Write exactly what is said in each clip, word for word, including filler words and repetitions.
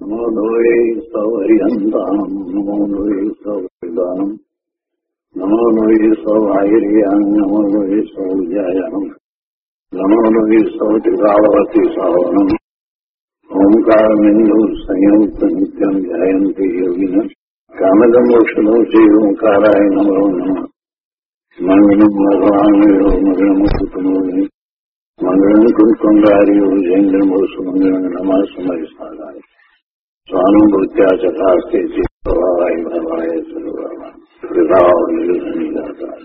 નમો લોહે સૌર્યંતામ નમો લોહે સૌદાનમ નમો લોહે સૌઆયર્યામ નમો લોહે સૌજાયામ નમો લોહે સૌત્રિકાવતી સાવનમ ઓમકાર બિંદુ સંયુક્ત નિત્યમ ધ્યાયંતિ યોગિન કામદમોક્ષનો છે ઓંકારાય નમો નમઃ મંગલમ ભગવાન મંગલમ કુટુંબોની મંગલમ કુંકુંડારીઓ જૈન્દ્રમો સુમંગલમ નમઃ સમય સાગાય સ્વાનુભૂત્યા ચકાસ્તે ચિત્તવાય ભવાય સર્વવા કૃપાઓ નિર્ધની દાતા.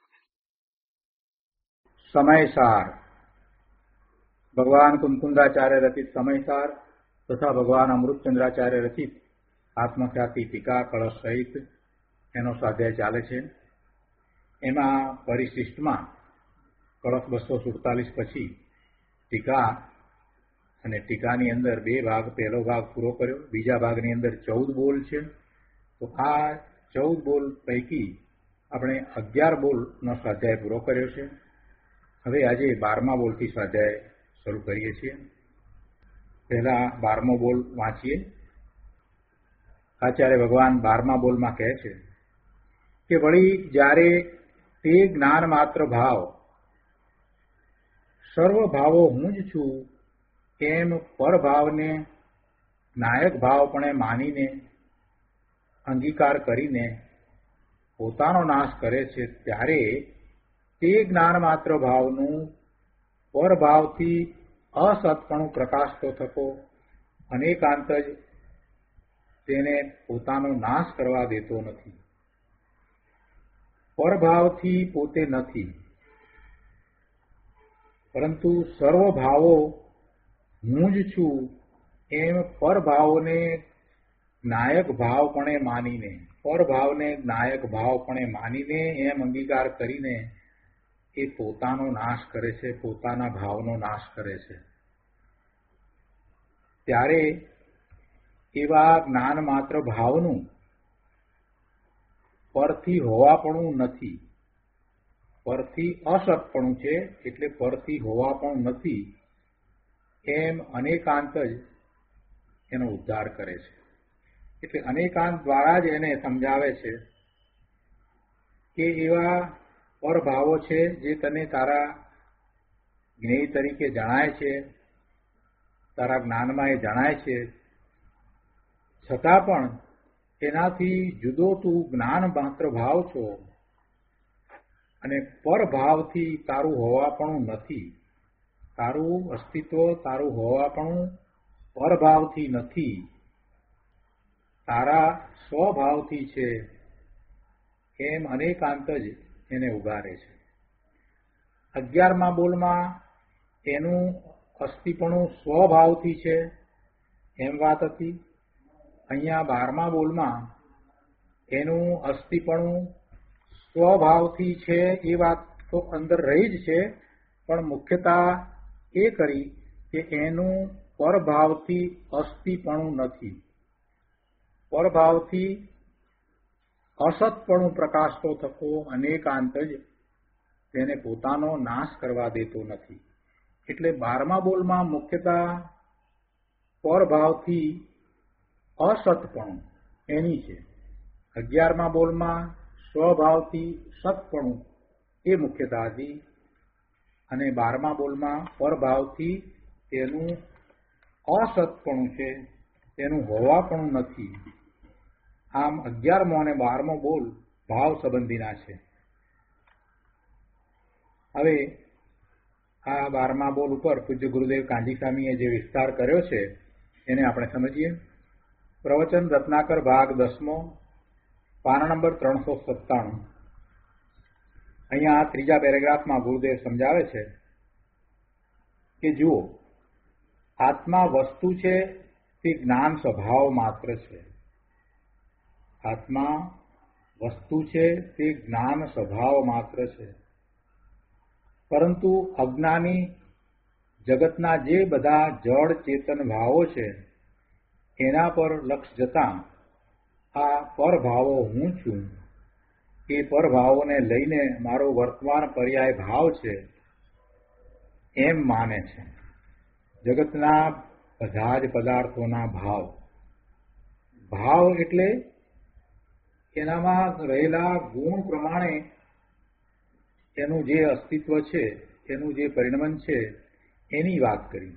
સમયસાર ભગવાન કુંકુંદાચાર્ય રચિત સમયસાર તથા ભગવાન અમૃતચંદ્રાચાર્ય રચિત આત્મખ્યાતિ ટીકા કળશ સહિત એનો સ્વાધ્યાય ચાલે છે. એમાં પરિશિષ્ટમાં કળશ બસો સુડતાલીસ પછી ટીકા અને ટીકાની અંદર બે ભાગ, પહેલો ભાગ પૂરો કર્યો. બીજા ભાગની અંદર ચૌદ બોલ છે. તો આ ચૌદ બોલ પૈકી આપણે અગિયાર બોલનો સ્વાધ્યાય પૂરો કર્યો છે. હવે આજે બારમા બોલથી સ્વાધ્યાય શરૂ કરીએ છીએ. પહેલા બારમો બોલ વાંચીએ. આચાર્ય ભગવાન બારમા બોલમાં કહે છે કે વળી જ્યારે તે જ્ઞાન માત્ર ભાવ સર્વ ભાવો હું જ છું એમ પરભાવને નાયક ભાવપણે માનીને અંગીકાર કરીને પોતાનો નાશ કરે છે, ત્યારે તે જ્ઞાન માત્ર ભાવનું પરભાવથી અસતપણું પ્રકાશતો થતો અનેકાંત જ તેને પોતાનો નાશ કરવા દેતો નથી. પરભાવથી પોતે નથી, પરંતુ સર્વ ભાવો હું જ છું એમ પરભાવને નાયક ભાવપણે માનીને પરભાવને નાયક ભાવપણે માનીને એમ અંગીકાર કરીને એ પોતાનો નાશ કરે છે, પોતાના ભાવનો નાશ કરે છે. ત્યારે એવા જ્ઞાન માત્ર ભાવનું પરથી હોવાપણું નથી, પરથી અસતપણું છે, એટલે પરથી હોવાપણું નથી એમ અનેકાંત જ એનો ઉદ્ધાર કરે છે. એટલે અનેકાંત દ્વારા જ એને સમજાવે છે કે એવા પરભાવો છે જે તને તારા જ્ઞેય તરીકે જણાય છે, તારા જ્ઞાનમાં એ જણાય છે, છતાં પણ એનાથી જુદો તું જ્ઞાન માત્ર ભાવ છો અને પરભાવથી તારું હોવાપણું નથી. તારું અસ્તિત્વ, તારું હોવાપણું પરભાવથી નથી, તારા સ્વભાવથી છે એમ અનેકાંત જ એને ઉગારે છે. અગિયારમા બોલમાં એનું અસ્તિપણું સ્વભાવથી છે એમ વાત હતી. અહીંયા બારમા બોલમાં એનું અસ્તિપણું સ્વભાવથી છે એ વાત તો અંદર રહી જ છે, પણ મુખ્યતા એ કરી કે એનું પરભાવથી અસ્તિપણું નથી, પરભાવથી અસતપણું પ્રકાશતો થતો અનેકાંત જ તેને પોતાનો નાશ કરવા દેતો નથી. એટલે બારમા બોલમાં મુખ્યતા પરભાવથી અસતપણું એની છે. અગિયારમા બોલમાં સ્વભાવથી સતપણું એ મુખ્યતા હતી અને બારમા બોલમાં પરભાવથી તેનું અસતપણું છે, તેનું હોવાપણું નથી. આમ અગિયારમો અને બારમો બોલ ભાવ સંબંધીના છે. હવે આ બારમા બોલ ઉપર પૂજ્ય ગુરુદેવ કાંજી સ્વામીએ જે વિસ્તાર કર્યો છે એને આપણે સમજીએ. પ્રવચન રત્નાકર ભાગ દસમો, પાના નંબર ત્રણસો સત્તાણું. અહીંયા ત્રીજા પેરેગ્રાફમાં ગુરુદેવ સમજાવે છે કે જુઓ, આત્મા વસ્તુ છે તે જ્ઞાન સ્વભાવ માત્ર છે. આત્મા વસ્તુ છે તે જ્ઞાન સ્વભાવ માત્ર છે, પરંતુ અજ્ઞાની જગતના જે બધા જડ ચેતન ભાવો છે એના પર લક્ષ જતા આ પરભાવો હું છું એ પરભાવોને લઈને મારો વર્તમાન પર્યાય ભાવ છે એમ માને છે. જગતના બધા જ પદાર્થોના ભાવ ભાવ એટલે એનામાં રહેલા ગુણ પ્રમાણે એનું જે અસ્તિત્વ છે, એનું જે પરિણમન છે, એની વાત કરી.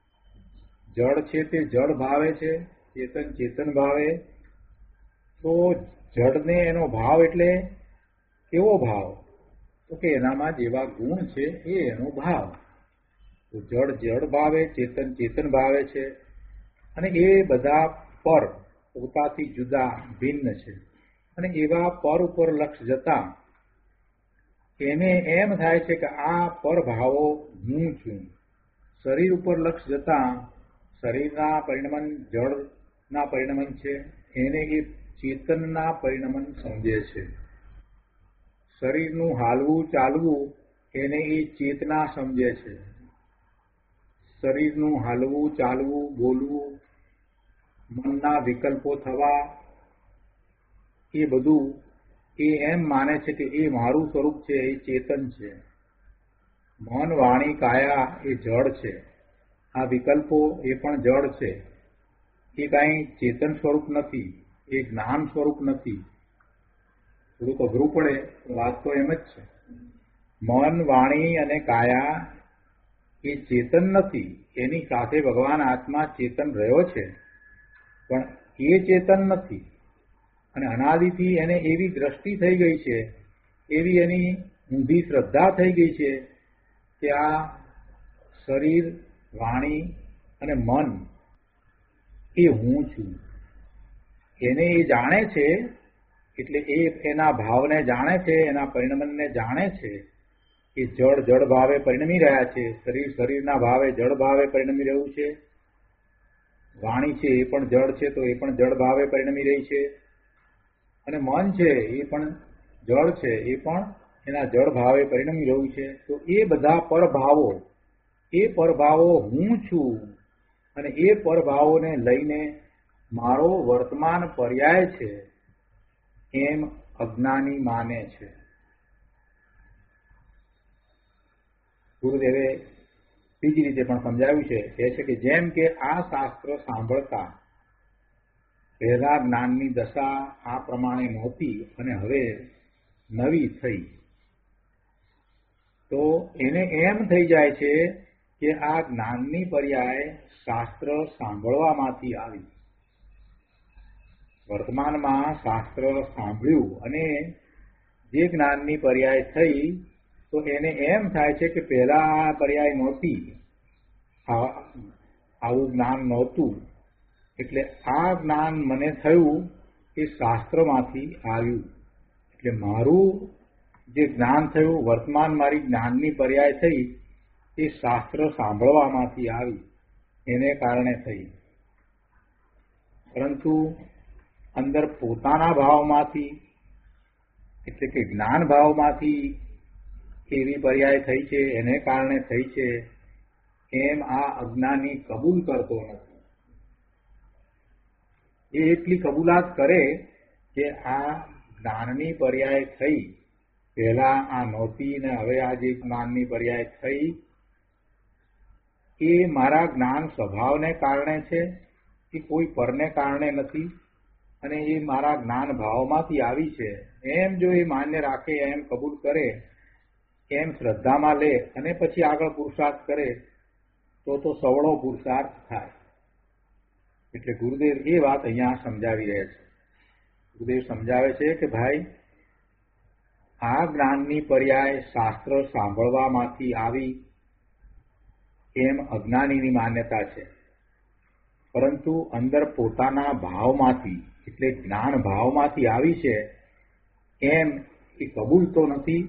જળ છે તે જળ ભાવે છે, ચેતન ચેતન ભાવે. તો જળને એનો ભાવ એટલે કેવો ભાવ? તો કે એનામાં જેવા ગુણ છે એ એનો ભાવ. તો જળ જળ ભાવે, ચેતન ચેતન ભાવે છે, અને એ બધા પર પોતાથી જુદા ભિન્ન છે. અને એવા પર ઉપર લક્ષ જતા એને એમ થાય છે કે આ પર ભાવો હું છું. શરીર ઉપર લક્ષ જતા શરીરના પરિણમન જળના પરિણમન છે, એને એ ચેતનના પરિણમન સમજે છે. શરીરનું હાલવું ચાલવું એને એ ચેતના સમજે છે. શરીરનું હાલવું ચાલવું બોલવું, મનના વિકલ્પો થવા, એ બધું એ એમ માને છે કે એ મારું સ્વરૂપ છે, એ ચેતન છે. મન વાણી કાયા એ જળ છે. આ વિકલ્પો એ પણ જળ છે. એ કાંઈ ચેતન સ્વરૂપ નથી, એ જ્ઞાન સ્વરૂપ નથી. થોડુંક અઘરું પડે, વાત તો એમ જ છે. મન વાણી અને કાયા એ ચેતન નથી. એની સાથે ભગવાન આત્મા ચેતન રહ્યો છે, પણ એ ચેતન નથી. અને અનાદિથી એને એવી દ્રષ્ટિ થઈ ગઈ છે, એવી એની ઊંધી શ્રદ્ધા થઈ ગઈ છે કે આ શરીર, વાણી અને મન એ હું છું. એને એ જાણે છે, એટલે એ એના ભાવને જાણે છે, એના પરિણમનને જાણે છે કે જળ જળ ભાવે પરિણમી રહ્યા છે. શરીર શરીરના ભાવે જળ ભાવે પરિણમી રહ્યું છે. વાણી છે એ પણ જળ છે, તો એ પણ જળ ભાવે પરિણમી રહી છે. અને મન છે એ પણ જળ છે, એ પણ એના જળ ભાવે પરિણમી રહ્યું છે. તો એ બધા પરભાવો, એ પરભાવો હું છું, અને એ પરભાવોને લઈને મારો વર્તમાન પર્યાય છે, એમ અજ્ઞાની માને છે. ગુરુદેવે બીજી રીતે પણ સમજાવ્યું છે, એ છે કે જેમ કે આ શાસ્ત્ર સાંભળતા પહેલા જ્ઞાનની દશા આ પ્રમાણે નહોતી અને હવે નવી થઈ, તો એને એમ થઈ જાય છે કે આ જ્ઞાનની પર્યાય શાસ્ત્ર સાંભળવામાંથી આવી. વર્તમાનમાં શાસ્ત્ર સાંભળ્યું અને જે જ્ઞાનની પર્યાય થઈ, તો એને એમ થાય છે કે પહેલા આ પર્યાય નહોતી, આવું જ્ઞાન નહોતું, એટલે આ જ્ઞાન મને થયું એ શાસ્ત્રમાંથી આવ્યું. એટલે મારું જે જ્ઞાન થયું, વર્તમાન મારી જ્ઞાનની પર્યાય થઈ, એ શાસ્ત્ર સાંભળવામાંથી આવી, એને કારણે થઈ. પરંતુ અંદર પોતાના ભાવમાંથી, એટલે કે જ્ઞાન ભાવમાંથી એવી પર્યાય થઈ છે, એને કારણે થઈ છે, એમ આ અજ્ઞાની કબૂલ કરતો નથી. એ એટલી કબૂલાત કરે કે આ જ્ઞાનની પર્યાય થઈ, પહેલા આ નહોતી ને હવે આ જે જ્ઞાનની પર્યાય થઈ, એ મારા જ્ઞાન સ્વભાવને કારણે છે, એ કોઈ પરને કારણે નથી, અને એ મારા જ્ઞાન ભાવમાંથી આવી છે, એમ જો એ માન્ય રાખે, એમ કબૂલ કરે, એમ શ્રદ્ધામાં લે અને પછી આગળ પુરુષાર્થ કરે, તો તો સવળો પુરુષાર્થ થાય. એટલે ગુરુદેવ એ વાત અહીંયા સમજાવી રહ્યા છે. ગુરુદેવ સમજાવે છે કે ભાઈ, આ જ્ઞાનની પર્યાય શાસ્ત્ર સાંભળવામાંથી આવી, એમ અજ્ઞાનીની માન્યતા છે. પરંતુ અંદર પોતાના ભાવમાંથી, એટલે જ્ઞાન ભાવમાંથી આવી છે, એમ એ કબૂલતો નથી,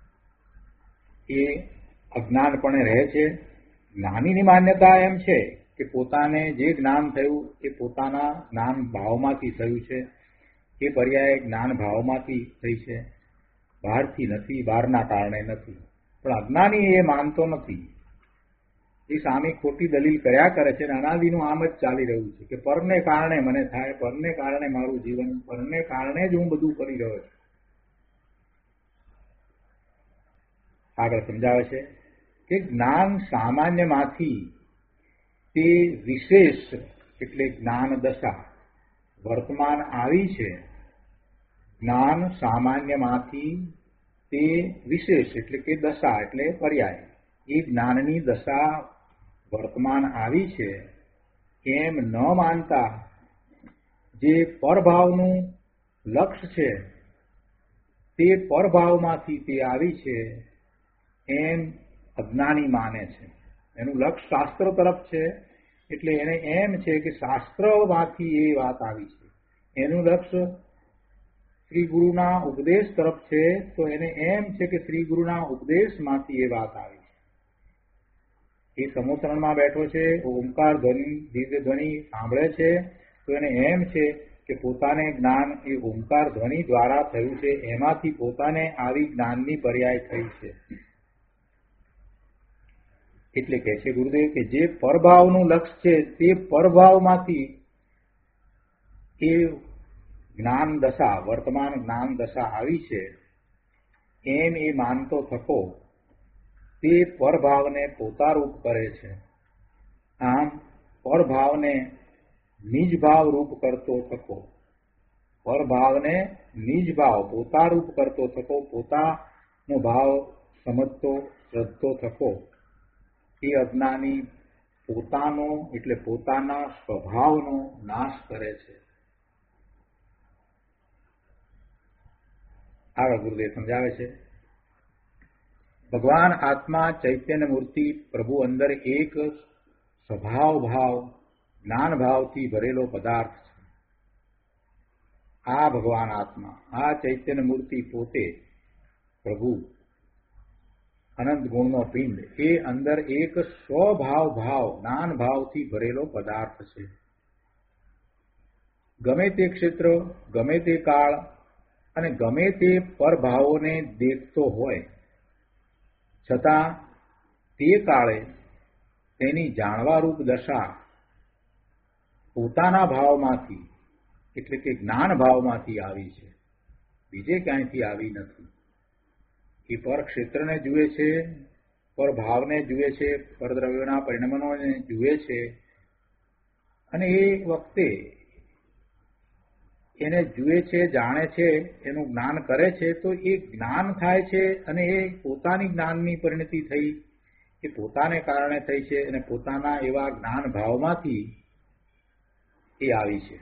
એ અજ્ઞાનપણે રહે છે. જ્ઞાનીની માન્યતા એમ છે કે પોતાને જે જ્ઞાન થયું એ પોતાના જ્ઞાન ભાવમાંથી થયું છે, એ પર્યાય જ્ઞાન ભાવમાંથી થઈ છે, બહારથી નથી, બહારના કારણે નથી. પણ અજ્ઞાની એ માનતો નથી, એ સામે ખોટી દલીલ કર્યા કરે છે, અને અનાદિનું આમ જ ચાલી રહ્યું છે કે પરને કારણે મને થાય, પરને કારણે મારું જીવન, પરને કારણે જ હું બધું કરી રહ્યો છું. આગળ સમજાવે છે કે જ્ઞાન સામાન્યમાંથી તે વિશેષ, એટલે જ્ઞાન દશા, વર્તમાન આવી છે, જ્ઞાન સામાન્યમાંથી તે વિશેષ એટલે કે દશા એટલે પર્યાય, એ જ્ઞાનની દશા વર્તમાન આવી છે એમ ન માનતા જે પરભાવનું લક્ષ્ય છે તે પરભાવમાંથી તે આવી છે એમ અજ્ઞાની માને છે. એનું લક્ષ્ય શાસ્ત્ર તરફ છે એટલે એને એમ છે કે શાસ્ત્રમાંથી એ વાત આવી છે. એનું લક્ષ્ય શ્રી ગુરુના ઉપદેશ તરફ છે તો એને એમ છે કે શ્રી ગુરુના ઉપદેશમાંથી એ વાત આવી છે. એ સમોસરણમાં બેઠો છે, ઓમકાર ધ્વનિ દિવ્ય ધ્વનિ સાંભળે છે તો એને એમ છે કે પોતાને જ્ઞાન એ ઓમકાર ધ્વનિ દ્વારા થયું છે, એમાંથી પોતાને આવી જ્ઞાનની પર્યાય થઈ છે. એટલે કહે છે ગુરુદેવ કે જે પરભાવનું લક્ષ્ય છે તે પરભાવમાંથી એ જ્ઞાન દશા વર્તમાન જ્ઞાન દશા આવી છે એમ એ માનતો થકો તે પરભાવને પોતારૂપ કરે છે. આમ પરભાવને નિજ ભાવ રૂપ કરતો થકો, પરભાવને નિજ ભાવ પોતારૂપ કરતો થકો, પોતાનો ભાવ સમજતો શ્રદ્ધતો થકો એ અજ્ઞાની પોતાનો એટલે પોતાના સ્વભાવનો નાશ કરે છે. આગળ ગુરુદેવ સમજાવે છે, ભગવાન આત્મા ચૈતન્ય મૂર્તિ પ્રભુ અંદર એક સ્વભાવ ભાવ જ્ઞાન ભાવથી ભરેલો પદાર્થ છે. આ ભગવાન આત્મા આ ચૈતન્ય મૂર્તિ પોતે પ્રભુ અનંત ગુણનો પિંડ એ અંદર એક સ્વભાવ ભાવ જ્ઞાન ભાવથી ભરેલો પદાર્થ છે. ગમે તે ક્ષેત્ર ગમે તે કાળ અને ગમે તે પરભાવોને દેખતો હોય છતાં તે કાળે તેની જાણવારૂપ દશા પોતાના ભાવમાંથી એટલે કે જ્ઞાન ભાવમાંથી આવી છે, બીજે ક્યાંયથી આવી નથી. એ પર ક્ષેત્રને જુએ છે, પર ભાવને જુએ છે, પરદ્રવ્યોના પરિણમનોને જુએ છે અને એ વખતે એને જુએ છે, જાણે છે, એનું જ્ઞાન કરે છે તો એ જ્ઞાન થાય છે અને એ પોતાની જ્ઞાનની પરિણતિ થઈ, એ પોતાને કારણે થઈ છે અને પોતાના એવા જ્ઞાન ભાવમાંથી એ આવી છે.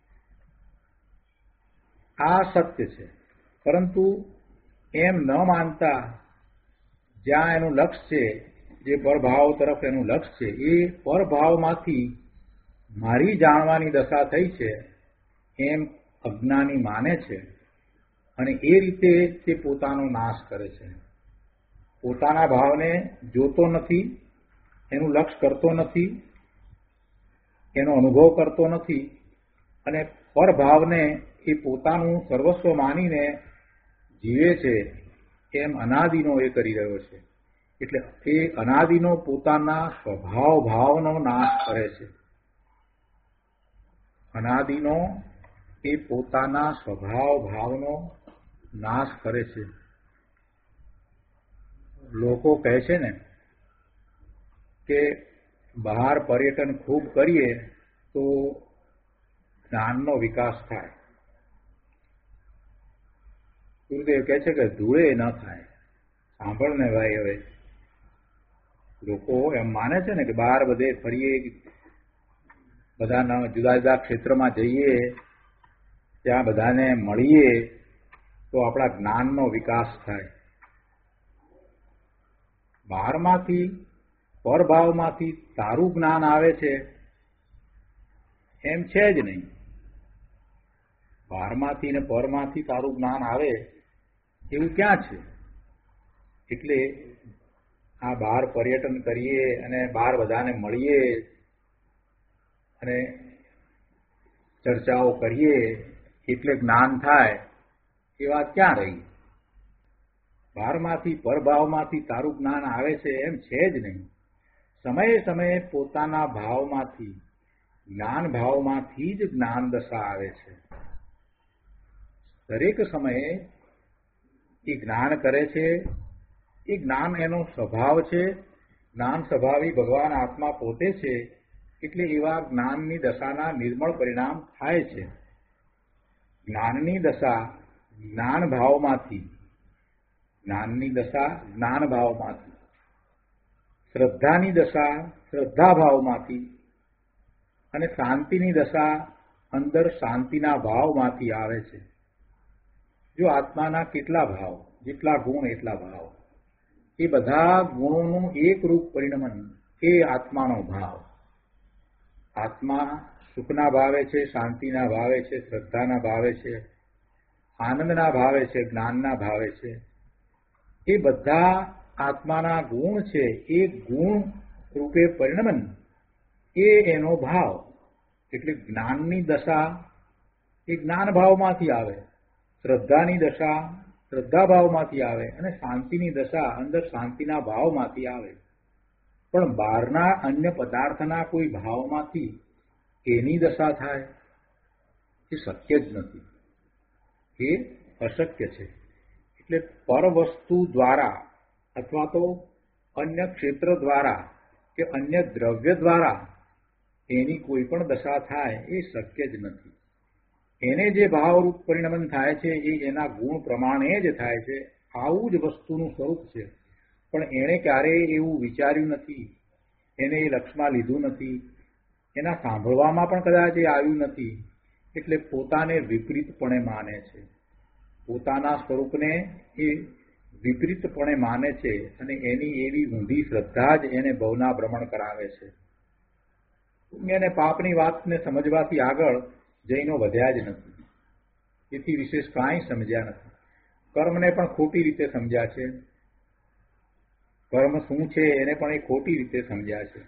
આ સત્ય છે. પરંતુ એમ ન માનતા જ્યાં એનું લક્ષ્ય છે, જે પરભાવ તરફ એનું લક્ષ્ય છે, એ પરભાવમાંથી મારી જાણવાની દશા થઈ છે એમ અજ્ઞાની માને છે અને એ રીતે તે પોતાનો નાશ કરે છે. પોતાના ભાવને જોતો નથી, એનું લક્ષ્ય કરતો નથી, એનો અનુભવ કરતો નથી અને પરભાવને એ પોતાનું સર્વસ્વ માનીને જીવે છે એમ અનાદિનો એ કરી રહ્યો છે. એટલે એ અનાદિનો પોતાના સ્વભાવ ભાવનો નાશ કરે છે. અનાદિનો એ પોતાના સ્વભાવ ભાવનો નાશ કરે છે. લોકો કહે છે ને કે બહાર પર્યટન ખૂબ કરીએ તો જ્ઞાનનો વિકાસ થાય. ગુરુદેવ કહે છે કે ધૂળે ન થાય. સાંભળ ને ભાઈ, હવે લોકો એમ માને છે ને કે બહાર બધે ફરીએ, બધાના જુદા જુદા ક્ષેત્રમાં જઈએ, ત્યાં બધાને મળીએ તો આપણા જ્ઞાનનો વિકાસ થાય. બહારમાંથી પરભાવમાંથી તારું જ્ઞાન આવે છે એમ છે જ નહીં. બહારમાંથી ને પરમાંથી તારું જ્ઞાન આવે એવું ક્યાં છે? એટલે આ બહાર પર્યટન કરીએ અને બહાર બધાને મળીએ અને ચર્ચાઓ કરીએ એટલે જ્ઞાન થાય એ વાત ક્યાં રહી? બહારમાંથી પરભાવમાંથી તારું જ્ઞાન આવે છે એમ છે જ નહીં. સમયે સમયે પોતાના ભાવમાંથી જ્ઞાન ભાવમાંથી જ જ્ઞાન દશા આવે છે. દરેક સમયે એ જ્ઞાન કરે છે, એ જ્ઞાન એનો સ્વભાવ છે. જ્ઞાન સ્વભાવી ભગવાન આત્મા પોતે છે એટલે એવા જ્ઞાનની દશાના નિર્મળ પરિણામ થાય છે. જ્ઞાનની દશા જ્ઞાન ભાવમાંથી જ્ઞાનની દશા જ્ઞાન ભાવમાંથી શ્રદ્ધાની દશા શ્રદ્ધા ભાવમાંથી અને શાંતિની દશા અંદર શાંતિના ભાવમાંથી આવે છે. જો આત્માના કેટલા ભાવ, જેટલા ગુણ એટલા ભાવ, એ બધા ગુણોનું એક રૂપ પરિણમન એ આત્માનો ભાવ. આત્મા સુખના ભાવે છે, શાંતિના ભાવે છે, શ્રદ્ધાના ભાવે છે, આનંદના ભાવે છે, જ્ઞાનના ભાવે છે. એ બધા આત્માના ગુણ છે. એ ગુણ રૂપે પરિણમન એ એનો ભાવ. એટલે જ્ઞાનની દશા એ જ્ઞાન ભાવમાંથી આવે, શ્રદ્ધાની દશા શ્રદ્ધા ભાવમાંથી આવે અને શાંતિની દશા અંદર શાંતિના ભાવમાંથી આવે. પણ બહારના અન્ય પદાર્થના કોઈ ભાવમાંથી એની દશા થાય એ શક્ય જ નથી, એ અશક્ય છે. એટલે પરવસ્તુ દ્વારા અથવા તો અન્ય ક્ષેત્ર દ્વારા કે અન્ય દ્રવ્ય દ્વારા એની કોઈ પણ દશા થાય એ શક્ય જ નથી. એને જે ભાવરૂપ પરિણમન થાય છે એ એના ગુણ પ્રમાણે જ થાય છે. આવું જ વસ્તુનું સ્વરૂપ છે. પણ એણે ક્યારેય એવું વિચાર્યું નથી, એને એ લક્ષમાં લીધું નથી, એના સાંભળવામાં પણ કદાચ એ આવ્યું નથી. એટલે પોતાને વિપરીતપણે માને છે, પોતાના સ્વરૂપને એ વિપરીતપણે માને છે અને એની એવી ઊંધી શ્રદ્ધા જ એને ભવના ભ્રમણ કરાવે છે. એને પાપની વાતને સમજવાથી આગળ જૈનો વધ્યા જ નથી. એથી વિશેષ કાંઈ સમજ્યા નથી. કર્મને પણ ખોટી રીતે સમજ્યા છે, કર્મ શું છે એને પણ એ ખોટી રીતે સમજ્યા છે.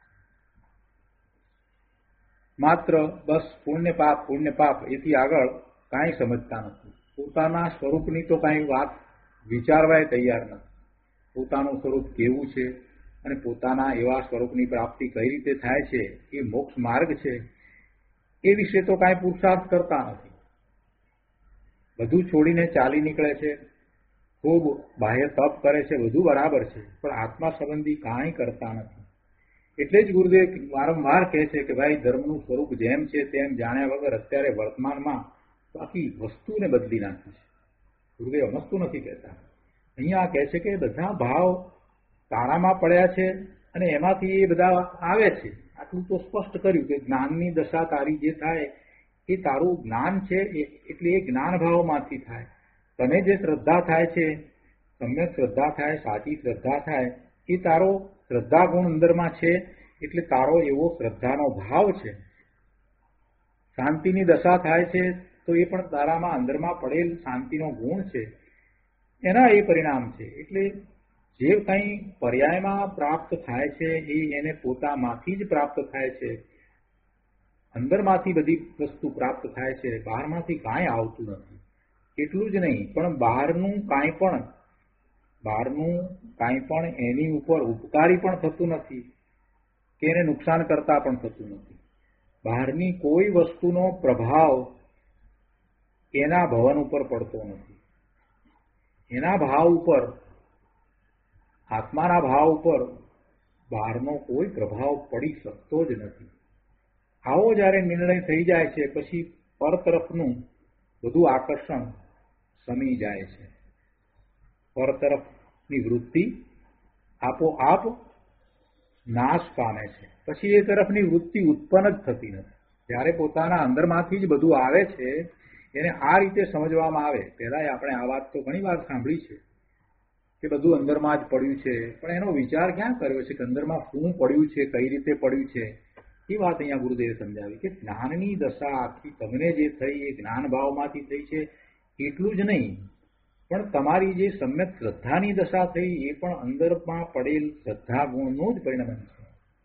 માત્ર બસ પુણ્ય પાપ પુણ્ય પાપ એથી આગળ કાંઈ સમજતા નથી. પોતાના સ્વરૂપની તો કાંઈ વાત વિચારવાય તૈયાર નથી. પોતાનું સ્વરૂપ કેવું છે અને પોતાના એવા સ્વરૂપની પ્રાપ્તિ કઈ રીતે થાય છે, એ મોક્ષ માર્ગ છે, એ વિશે તો કાંઈ પુરુષાર્થ કરતા નથી. બધું છોડીને ચાલી નીકળે છે, ખૂબ બાહ્ય તપ કરે છે, બધું બરાબર છે, પણ આત્મા સંબંધી કાંઈ કરતા નથી. એટલે જ ગુરુદેવ વારંવાર કહે છે કે ભાઈ ધર્મનું સ્વરૂપ જેમ છે તેમ જાણ્યા વગર અત્યારે વર્તમાનમાં બાકી વસ્તુને બદલી નાખી છે. ગુરુદેવ વસ્તુ નથી કહેતા, અહીંયા કહે છે કે બધા ભાવ તારામાં પડ્યા છે અને એમાંથી એ બધા આવે છે. આટલું તો સ્પષ્ટ કર્યું કે જ્ઞાનની દશા તારી જે થાય એ તારું જ્ઞાન છે, એટલે એ જ્ઞાન ભાવમાંથી થાય. તને જે શ્રદ્ધા થાય છે, સમ્યક શ્રદ્ધા થાય, સાચી શ્રદ્ધા થાય, એ તારો શ્રદ્ધા ગુણ અંદરમાં છે, એટલે તારો એવો શ્રદ્ધાનો ભાવ છે. શાંતિની દશા થાય છે તો એ પણ તારામાં અંદરમાં પડેલ શાંતિનો ગુણ છે, એના એ પરિણામ છે. એટલે જે કંઈ પર્યાયમાં પ્રાપ્ત થાય છે એ એને પોતામાંથી જ પ્રાપ્ત થાય છે, અંદરમાંથી બધી વસ્તુ પ્રાપ્ત થાય છે, બહારમાંથી કાંઈ આવતું નથી. એટલું જ નહીં, પણ બહારનું કાંઈ પણ બહારનું કાંઈ પણ એની ઉપર ઉપકારી પણ થતું નથી કે એને નુકસાન કરતા પણ થતું નથી. બહારની કોઈ વસ્તુનો પ્રભાવ એના ભવન ઉપર પડતો નથી. એના ભાવ ઉપર, આત્માના ભાવ ઉપર બહારનો કોઈ પ્રભાવ પડી શકતો જ નથી. આવો જ્યારે નિર્ણય થઈ જાય છે પછી પર તરફનું બધું આકર્ષણ શમી જાય છે. પર તરફની વૃત્તિ આપોઆપ નાશ પામે છે. પછી એ તરફની વૃત્તિ ઉત્પન્ન જ થતી નથી. જ્યારે પોતાના અંદરમાંથી જ બધું આવે છે એને આ રીતે સમજવામાં આવે. પહેલા આપણે આ વાત તો ઘણી વાર સાંભળી છે કે બધું અંદરમાં જ પડ્યું છે, પણ એનો વિચાર ક્યાં કર્યો છે કે અંદરમાં શું પડ્યું છે, કઈ રીતે પડ્યું છે. એ વાત અહીંયા ગુરુદેવે સમજાવી કે જ્ઞાનની દશા આખી તમને જે થઈ એ જ્ઞાન ભાવમાંથી થઈ છે. એટલું જ નહીં, પણ તમારી જે સમ્યક શ્રદ્ધાની દશા થઈ એ પણ અંદરમાં પડેલ શ્રદ્ધા ગુણનું જ પરિણમન છે.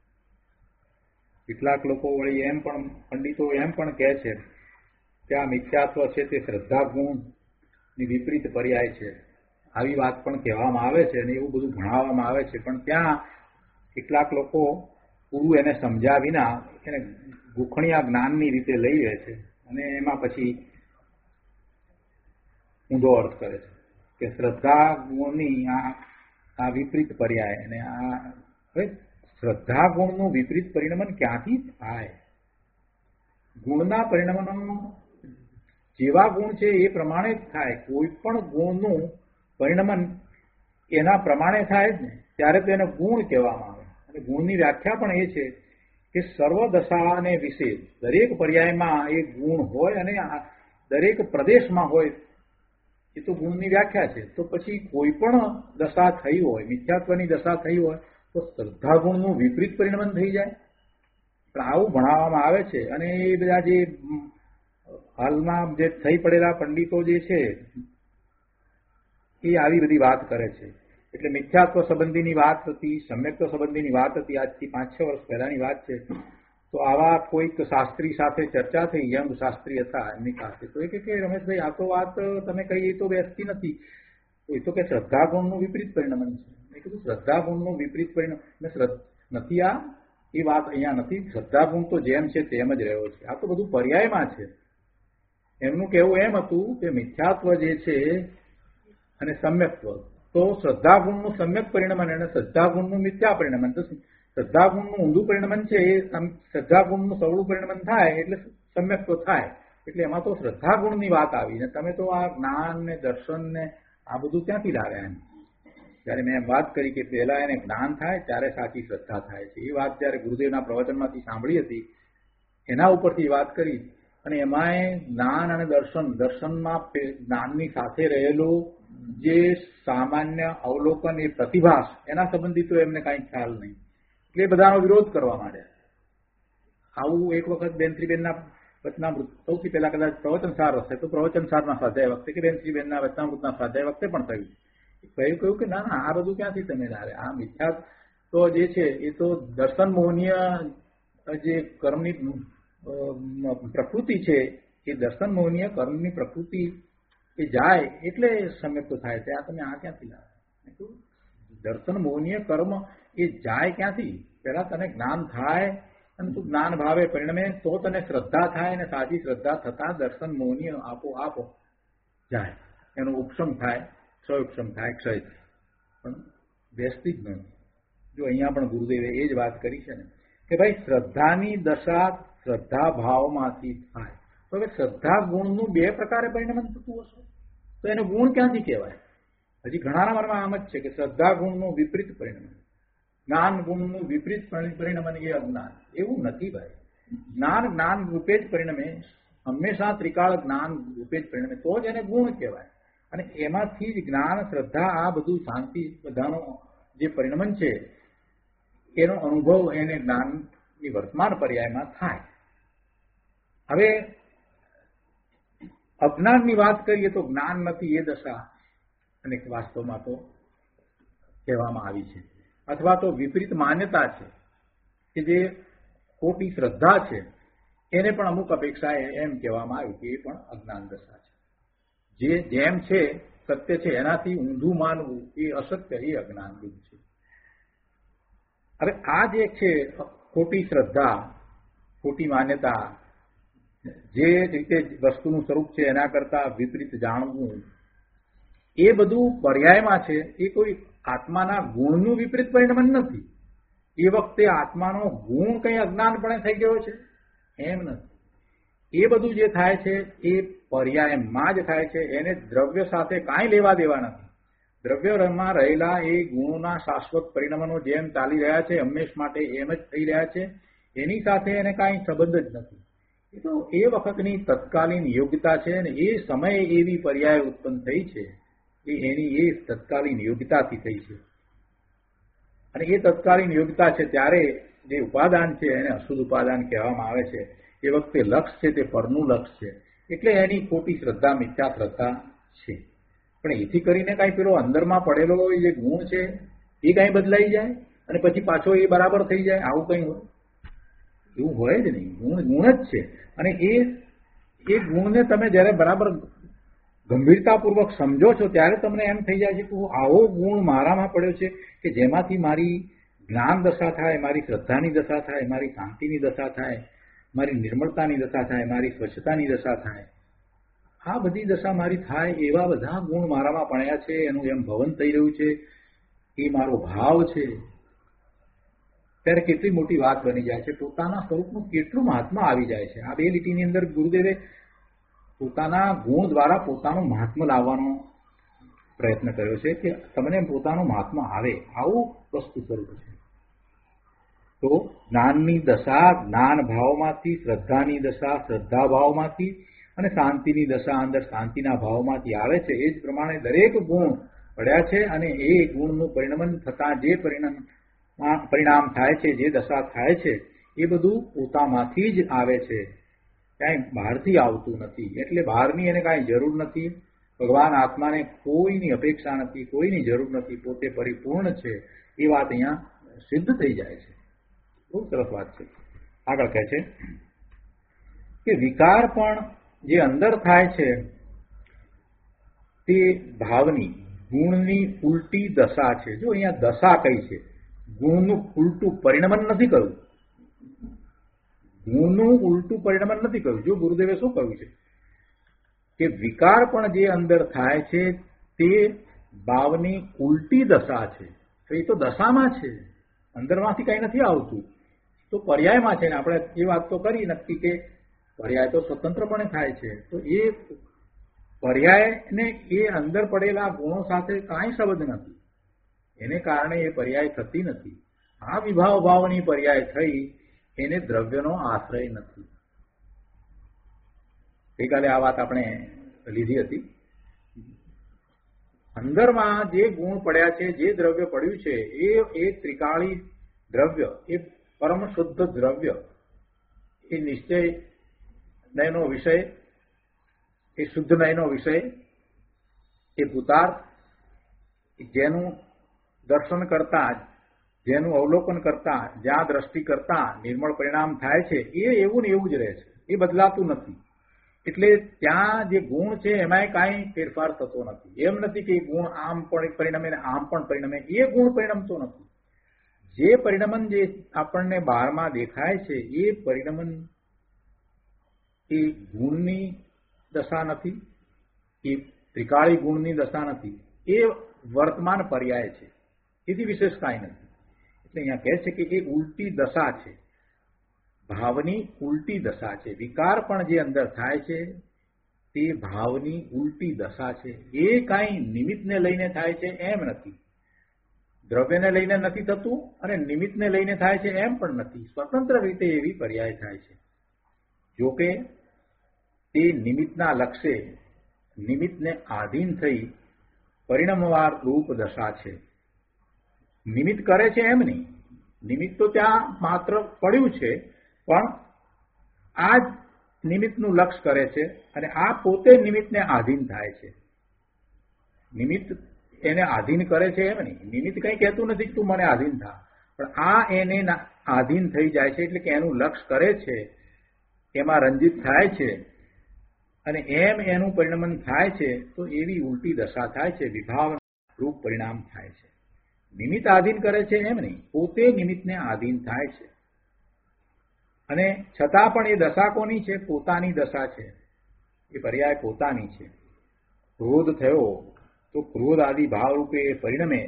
કેટલાક લોકો વળી એમ પણ પંડિતો એમ પણ કહે છે કે આ મિથ્યાત્વ છે તે શ્રદ્ધા ગુણની વિપરીત પર્યાય છે. આવી વાત પણ કહેવામાં આવે છે અને એવું બધું ભણાવવામાં આવે છે, પણ ત્યાં કેટલાક લોકો પૂરું એને સમજ્યા વિના એને ગુખણિયા જ્ઞાનની રીતે લઈ લે છે અને એમાં પછી ઊંધો અર્થ કરે છે કે શ્રદ્ધા ગુણની આ આ વિપરીત પર્યાય. અને આ હવે શ્રદ્ધા ગુણનું વિપરીત પરિણમન ક્યાંથી થાય? ગુણના પરિણમન જેવા ગુણ છે એ પ્રમાણે જ થાય. કોઈ પણ ગુણનું પરિણમન એના પ્રમાણે થાય જ ને, ત્યારે તો એને ગુણ કહેવામાં આવે. અને ગુણની વ્યાખ્યા પણ એ છે કે સર્વદશાને વિશે દરેક પર્યાયમાં એ ગુણ હોય અને દરેક પ્રદેશમાં હોય, એ તો ગુણની વ્યાખ્યા છે. તો પછી કોઈ પણ દશા થઈ હોય, મિથ્યાત્વની દશા થઈ હોય, તો શ્રદ્ધા ગુણનું વિપરીત પરિણમન થઈ જાય. પણ આવું ભણાવવામાં આવે છે. અને એ બધા જે હાલમાં જે થઈ પડેલા પંડિતો જે છે એ આવી બધી વાત કરે છે. એટલે મિથ્યાત્વ સંબંધીની વાત હતી, સમ્યક્ત્વ સંબંધીની વાત હતી, આજથી પાંચ છ વર્ષ પહેલાની વાત છે. તો આવા કોઈક શાસ્ત્રી સાથે ચર્ચા થઈ, યંગ શાસ્ત્રી હતા એમની પાસે. તો એ કે રમેશભાઈ, આ તો વાત તમે કહી એ તો બેસતી નથી. એ તો કે શ્રદ્ધા ગુણનું વિપરીત પરિણમન છે. મેં કીધું શ્રદ્ધા ગુણનું વિપરીત પરિણમ નથી, આ એ વાત અહીંયા નથી. શ્રદ્ધા ગુણ તો જેમ છે તેમ જ રહ્યો છે. આ તો બધું પર્યાયમાં છે. એમનું કહેવું એમ હતું કે મિથ્યાત્વ જે છે અને સમ્યક્ત્વ, તો શ્રદ્ધા ગુણનું સમ્યક પરિણમન અને શ્રદ્ધા ગુણનું મિથ્યા પરિણમન. તો શ્રદ્ધા ગુણનું ઊંધું પરિણમન છે એ શ્રદ્ધા ગુણનું સવળું પરિણમન થાય એટલે સમ્યક્ત્વ થાય. એટલે એમાં તો શ્રદ્ધા ગુણની વાત આવી ને તમે તો આ જ્ઞાન ને દર્શન ને આ બધું ક્યાંથી લાવ્યા? એમ ત્યારે મેં વાત કરી કે પહેલા એને જ્ઞાન થાય ત્યારે સાચી શ્રદ્ધા થાય છે. એ વાત જયારે ગુરુદેવના પ્રવચનમાંથી સાંભળી હતી એના ઉપરથી વાત કરી. અને એમાંય જ્ઞાન અને દર્શન, દર્શનમાં જ્ઞાનની સાથે રહેલું જે સામાન્ય અવલોકન, એ પ્રતિભાસ, એના સંબંધી તો એમને કાંઈ ખ્યાલ નહીં. એટલે બધાનો વિરોધ કરવા માંડ્યા. આવું એક વખત બેનશ્રીબેનના વચનામૃત, સૌથી પહેલા કદાચ પ્રવચનસાર હશે તો પ્રવચનસારના સ્વાધ્યાય વખતે કે બેનશ્રીબેનના વચનામૃતના સ્વાધ્યાય વખતે પણ થયું. કહ્યું કહ્યું કે ના ના, આ બધું ક્યાંથી તમે ધારે? આ મિથ્યા તો જે છે એ તો દર્શન મોહનીય જે કર્મની પ્રકૃતિ છે, એ દર્શન મોહનીય કર્મની પ્રકૃતિ એ જાય એટલે સમ્યક્ત થાય છે. આ તમે આ ક્યાંથી લાવે? દર્શન મોહનીય કર્મ એ જાય ક્યાંથી? પેલા તને જ્ઞાન થાય અને તું જ્ઞાન ભાવે પરિણમે તો તને શ્રદ્ધા થાય, અને સાચી શ્રદ્ધા થતા દર્શન મોહનીય આપો આપો જાય, એનો ઉપશમ થાય, ક્ષયોપશમ થાય, ક્ષય થાય. પણ બેસતી જ નથી. જો અહીંયા પણ ગુરુદેવે એ જ વાત કરી છે ને કે ભાઈ શ્રદ્ધાની દશા શ્રદ્ધા ભાવમાંથી થાય. તો હવે શ્રદ્ધા ગુણનું બે પ્રકારે પરિણમન થતું હશે તો એને ગુણ ક્યાંથી કહેવાય? હજી ઘણાના મનમાં આમ જ છે કે શ્રદ્ધા ગુણનું વિપરીત પરિણમન, જ્ઞાન ગુણનું વિપરીત પરિણમન એ અજ્ઞાન. એવું નથી ભાઈ. જ્ઞાન જ્ઞાન રૂપે જ પરિણમે, હંમેશા ત્રિકાળ જ્ઞાન રૂપે જ પરિણમે, તો જ એને ગુણ કહેવાય. અને એમાંથી જ જ્ઞાન, શ્રદ્ધા, આ બધું શાંતિ બધાનો જે પરિણમન છે એનો અનુભવ એને જ્ઞાનની વર્તમાન પર્યાયમાં થાય. હવે અજ્ઞાનની વાત કરીએ તો જ્ઞાન નથી એ દશા અને વાસ્તવમાં તો કહેવામાં આવી છે. અથવા તો વિપરીત માન્યતા છે કે જે ખોટી શ્રદ્ધા છે એને પણ અમુક અપેક્ષાએ એમ કહેવામાં આવ્યું કે એ પણ અજ્ઞાન દશા છે. જે જેમ છે સત્ય છે એનાથી ઊંધું માનવું એ અસત્ય, એ અજ્ઞાન રૂપ છે. હવે આ જે છે ખોટી શ્રદ્ધા, ખોટી માન્યતા, જે રીતે વસ્તુનું સ્વરૂપ છે એના કરતા વિપરીત જાણવું, એ બધું પર્યાયમાં છે. એ કોઈ આત્માના ગુણનું વિપરીત પરિણમન નથી. એ વખતે આત્માનો ગુણ કઈ અજ્ઞાનપણે થઈ ગયો છે એમ નથી. એ બધું જે થાય છે એ પર્યાયમાં જ થાય છે. એને દ્રવ્ય સાથે કાંઈ લેવા દેવા નથી. દ્રવ્યમાં રહેલા એ ગુણોના શાશ્વત પરિણમનો જેમ ચાલી રહ્યા છે હંમેશ માટે એમ જ થઈ રહ્યા છે. એની સાથે એને કાંઈ સંબંધ જ નથી. એ તો એ વખતની તત્કાલીન યોગ્યતા છે અને એ સમયે એવી પર્યાય ઉત્પન્ન થઈ છે એ એની એ તત્કાલીન યોગ્યતાથી થઈ છે. અને એ તત્કાલીન યોગ્યતા છે ત્યારે જે ઉપાદાન છે એને અશુદ્ધ ઉપાદાન કહેવામાં આવે છે. એ વખતે લક્ષ છે તે પરનું લક્ષ છે. એટલે એની ખોટી શ્રદ્ધા, મિથ્યા શ્રદ્ધા છે. પણ એથી કરીને કાંઈ પેલો અંદરમાં પડેલો જે ગુણ છે એ કાંઈ બદલાઈ જાય અને પછી પાછો એ બરાબર થઈ જાય, આવું કંઈ હોય? એવું હોય જ નહીં. ગુણ ગુણ જ છે. અને એ એ ગુણને તમે જ્યારે બરાબર ગંભીરતાપૂર્વક સમજો છો ત્યારે તમને એમ થઈ જાય છે કે આવો ગુણ મારામાં પડ્યો છે કે જેમાંથી મારી જ્ઞાન દશા થાય, મારી શ્રદ્ધાની દશા થાય, મારી શાંતિની દશા થાય, મારી નિર્મળતાની દશા થાય, મારી સ્વચ્છતાની દશા થાય. આ બધી દશા મારી થાય એવા બધા ગુણ મારામાં પડ્યા છે. એનું એમ ભવન થઈ રહ્યું છે. એ મારો ભાવ છે. ત્યારે કેટલી મોટી વાત બની જાય છે, પોતાના સ્વરૂપનું કેટલું મહાત્મા આવી જાય છે. આ બે લીટીની અંદર ગુરુદેવે પોતાના ગુણ દ્વારા પોતાનું મહાત્મા લાવવાનો પ્રયત્ન કર્યો છે કે તમને પોતાનું મહાત્મા આવે, આવું વસ્તુ સ્વરૂપ છે. તો જ્ઞાનની દશા જ્ઞાન ભાવમાંથી, શ્રદ્ધાની દશા શ્રદ્ધા ભાવમાંથી અને શાંતિની દશા અંદર શાંતિના ભાવમાંથી આવે છે. એ જ પ્રમાણે દરેક ગુણ પડ્યા છે અને એ ગુણનું પરિણમન થતા જે પરિણામ પરિણામ થાય છે, જે દશા થાય છે, એ બધું પોતામાંથી જ આવે છે, ક્યાંય બહારથી આવતું નથી. એટલે બહારની એને કાંઈ જરૂર નથી. ભગવાન આત્માને કોઈની અપેક્ષા નથી, કોઈની જરૂર નથી, પોતે પરિપૂર્ણ છે. એ વાત અહીંયા સિદ્ધ થઈ જાય છે. બહુ સરસ વાત છે. આગળ કહે છે કે વિકાર પણ જે અંદર થાય છે તે ભાવની ગુણની ઉલટી દશા છે. જો અહીંયા દશા કઈ છે, ગુણનું ઉલટું પરિણમન નથી કરવું, ગુણનું ઉલટું પરિણમન નથી કરવું. જો ગુરુદેવે શું કહ્યું છે કે વિકાર પણ જે અંદર થાય છે તે ભાવની ઉલટી દશા છે. તો એ તો દશામાં છે, અંદરમાંથી કઈ નથી આવતું, તો પર્યાયમાં છે ને. આપણે એ વાત તો કરી નક્કી કે પર્યાય તો સ્વતંત્રપણે થાય છે. તો એ પર્યાયને એ અંદર પડેલા ગુણો સાથે કાંઈ સંબંધ નથી, એને કારણે એ પર્યાય થતી નથી. આ વિભાવ ભાવની પર્યાય થઈ, એને દ્રવ્યનો આશ્રય નથી. ગઈકાલે આ વાત આપણે લીધી હતી. અંદરમાં જે ગુણ પડ્યા છે, જે દ્રવ્ય પડ્યું છે, એ એ ત્રિકાળી દ્રવ્ય, એ પરમ શુદ્ધ દ્રવ્ય, એ નિશ્ચય નયનો વિષય, એ શુદ્ધ નયનો વિષય, એ ભૂતાર્થ, જેનું દર્શન કરતા, જેનું અવલોકન કરતા, જ્યાં દ્રષ્ટિ કરતા નિર્મળ પરિણામ થાય છે, એ એવું ને એવું જ રહે છે, એ બદલાતું નથી. એટલે ત્યાં જે ગુણ છે એમાંય કાંઈ ફેરફાર થતો નથી. એમ નથી કે ગુણ આમ પણ પરિણમે ને આમ પણ પરિણમે, એ ગુણ પરિણમતો નથી. જે પરિણમન જે આપણને બહારમાં દેખાય છે એ પરિણમન એ ગુણની દશા નથી, એ ત્રિકાળી ગુણની દશા નથી, એ વર્તમાન પર્યાય છે, એથી વિશેષ કાંઈ નથી. એટલે અહીંયા કહે છે કે એ ઉલટી દશા છે, ભાવની ઉલટી દશા છે. વિકાર પણ જે અંદર થાય છે તે ભાવની ઉલટી દશા છે. એ કાંઈ નિમિત્તને લઈને થાય છે એમ નથી, દ્રવ્યને લઈને નથી થતું અને નિમિત્તને લઈને થાય છે એમ પણ નથી. સ્વતંત્ર રીતે એવી પર્યાય થાય છે. જોકે તે નિમિત્તના લક્ષ્ય નિમિત્તને આધીન થઈ પરિણમવાર રૂપ દશા છે. નિમિત્ત કરે છે એમ નહીં, નિમિત્ત તો ત્યાં માત્ર પડ્યું છે, પણ આ જ નિમિત્તનું લક્ષ્ય કરે છે અને આ પોતે નિમિત્તને આધીન થાય છે. નિમિત્ત એને આધીન કરે છે એમ નહીં, નિમિત્ત કંઈ કહેતું નથી કે તું મને આધીન થા, પણ આ એને આધીન થઈ જાય છે. એટલે કે એનું લક્ષ્ય કરે છે, એમાં રંજિત થાય છે અને એમ એનું પરિણમન થાય છે. તો એવી ઉલટી દશા થાય છે, વિભાવ રૂપ પરિણામ થાય છે. નિમિત્ત આધીન કરે છે એમ નહીં, પોતે નિમિત્તને આધીન થાય છે. અને છતાં પણ એ દશા કોની છે? પોતાની દશા છે. એ પર્યાય પોતાની છે. ક્રોધ થયો તો ક્રોધ આદિ ભાવરૂપે એ પરિણમે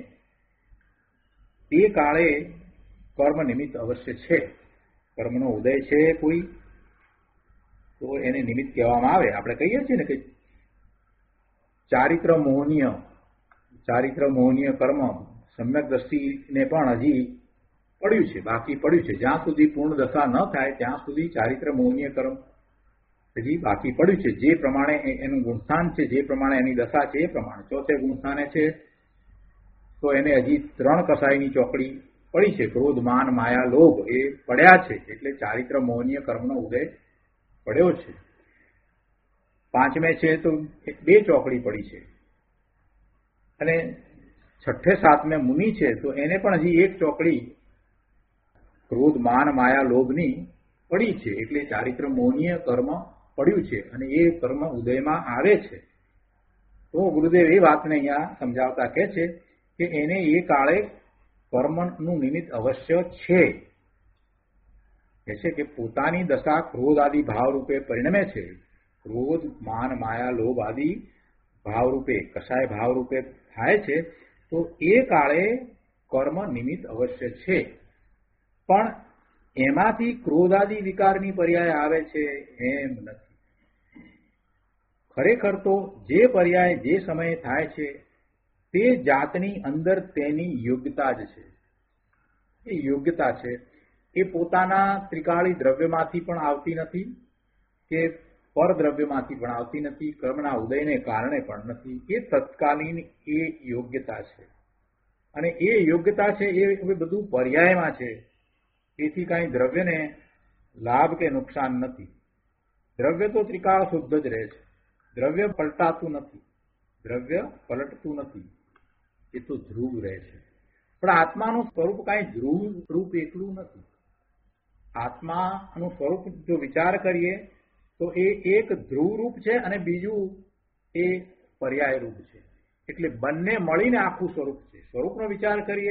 તે કાળે કર્મ નિમિત્ત અવશ્ય છે. કર્મનો ઉદય છે કોઈ, તો એને નિમિત્ત કહેવામાં આવે. આપણે કહીએ છીએ ને કે ચારિત્ર મોહનીય ચારિત્ર મોહનીય કર્મ સમ્યક દ્રષ્ટિને પણ હજી પડ્યું છે, બાકી પડ્યું છે. જ્યાં સુધી પૂર્ણ દશા ન થાય ત્યાં સુધી ચારિત્ર મોહનીય કર્મ હજી બાકી પડ્યું છે. જે પ્રમાણે એનું ગુણસ્થાન છે, જે પ્રમાણે એની દશા છે, એ પ્રમાણે ચોથે ગુણસ્થાને છે તો એને હજી ત્રણ કસાઈની ચોકડી પડી છે. ક્રોધ, માન, માયા, લોભ એ પડ્યા છે. એટલે ચારિત્ર મોહનીય કર્મનો ઉદય પડ્યો છે. પાંચમે છે તો બે ચોકડી પડી છે અને છઠ્ઠે સાતમે મુનિ છે તો એને પણ હજી એક ચોકડી ક્રોધ, માન, માયા, લોભની પડી છે. એટલે ચારિત્ર મોહનીય કર્મ પડ્યું છે અને એ કર્મ ઉદયમાં આવે છે. તો ગુરુદેવ એ વાતને અહીંયા સમજાવતા કહે છે કે એને એ કાળે કર્મનું નિમિત્ત અવશ્ય છે. કહે છે કે પોતાની દશા ક્રોધ આદિ ભાવરૂપે પરિણમે છે. ક્રોધ, માન, માયા, લોભ આદિ ભાવરૂપે કસાય ભાવરૂપે થાય છે. તો એ કાળે કર્મ નિમિત્ત અવશ્ય છે. પણ એમાંથી ક્રોધાદી વિકારની પર્યાય આવે છે એમ નથી. ખરેખર તો જે પર્યાય જે સમયે થાય છે તે જાતની અંદર તેની યોગ્યતા જ છે. એ યોગ્યતા છે એ પોતાના ત્રિકાળી દ્રવ્યમાંથી પણ આવતી નથી કે પરદ્રવ્યમાંથી પણ આવતી નથી, કર્મના ઉદયને કારણે પણ નથી. એ તત્કાલીન એ યોગ્યતા છે અને એ યોગ્યતા છે એ હવે બધું પર્યાયમાં છે. તેથી કાંઈ દ્રવ્યને લાભ કે નુકસાન નથી. દ્રવ્ય તો ત્રિકાળ શુદ્ધ જ રહે છે. દ્રવ્ય પલટાતું નથી, દ્રવ્ય પલટતું નથી, એ તો ધ્રુવ રહે છે. પણ આત્માનું સ્વરૂપ કાંઈ ધ્રુવ રૂપ એકલું નથી. આત્માનું સ્વરૂપ જો વિચાર કરીએ તો એ એક ધ્રુવ રૂપ છે અને બીજું એ પર્યાય રૂપ છે. એટલે બંને મળીને આખું સ્વરૂપ છે. સ્વરૂપનો વિચાર કરીએ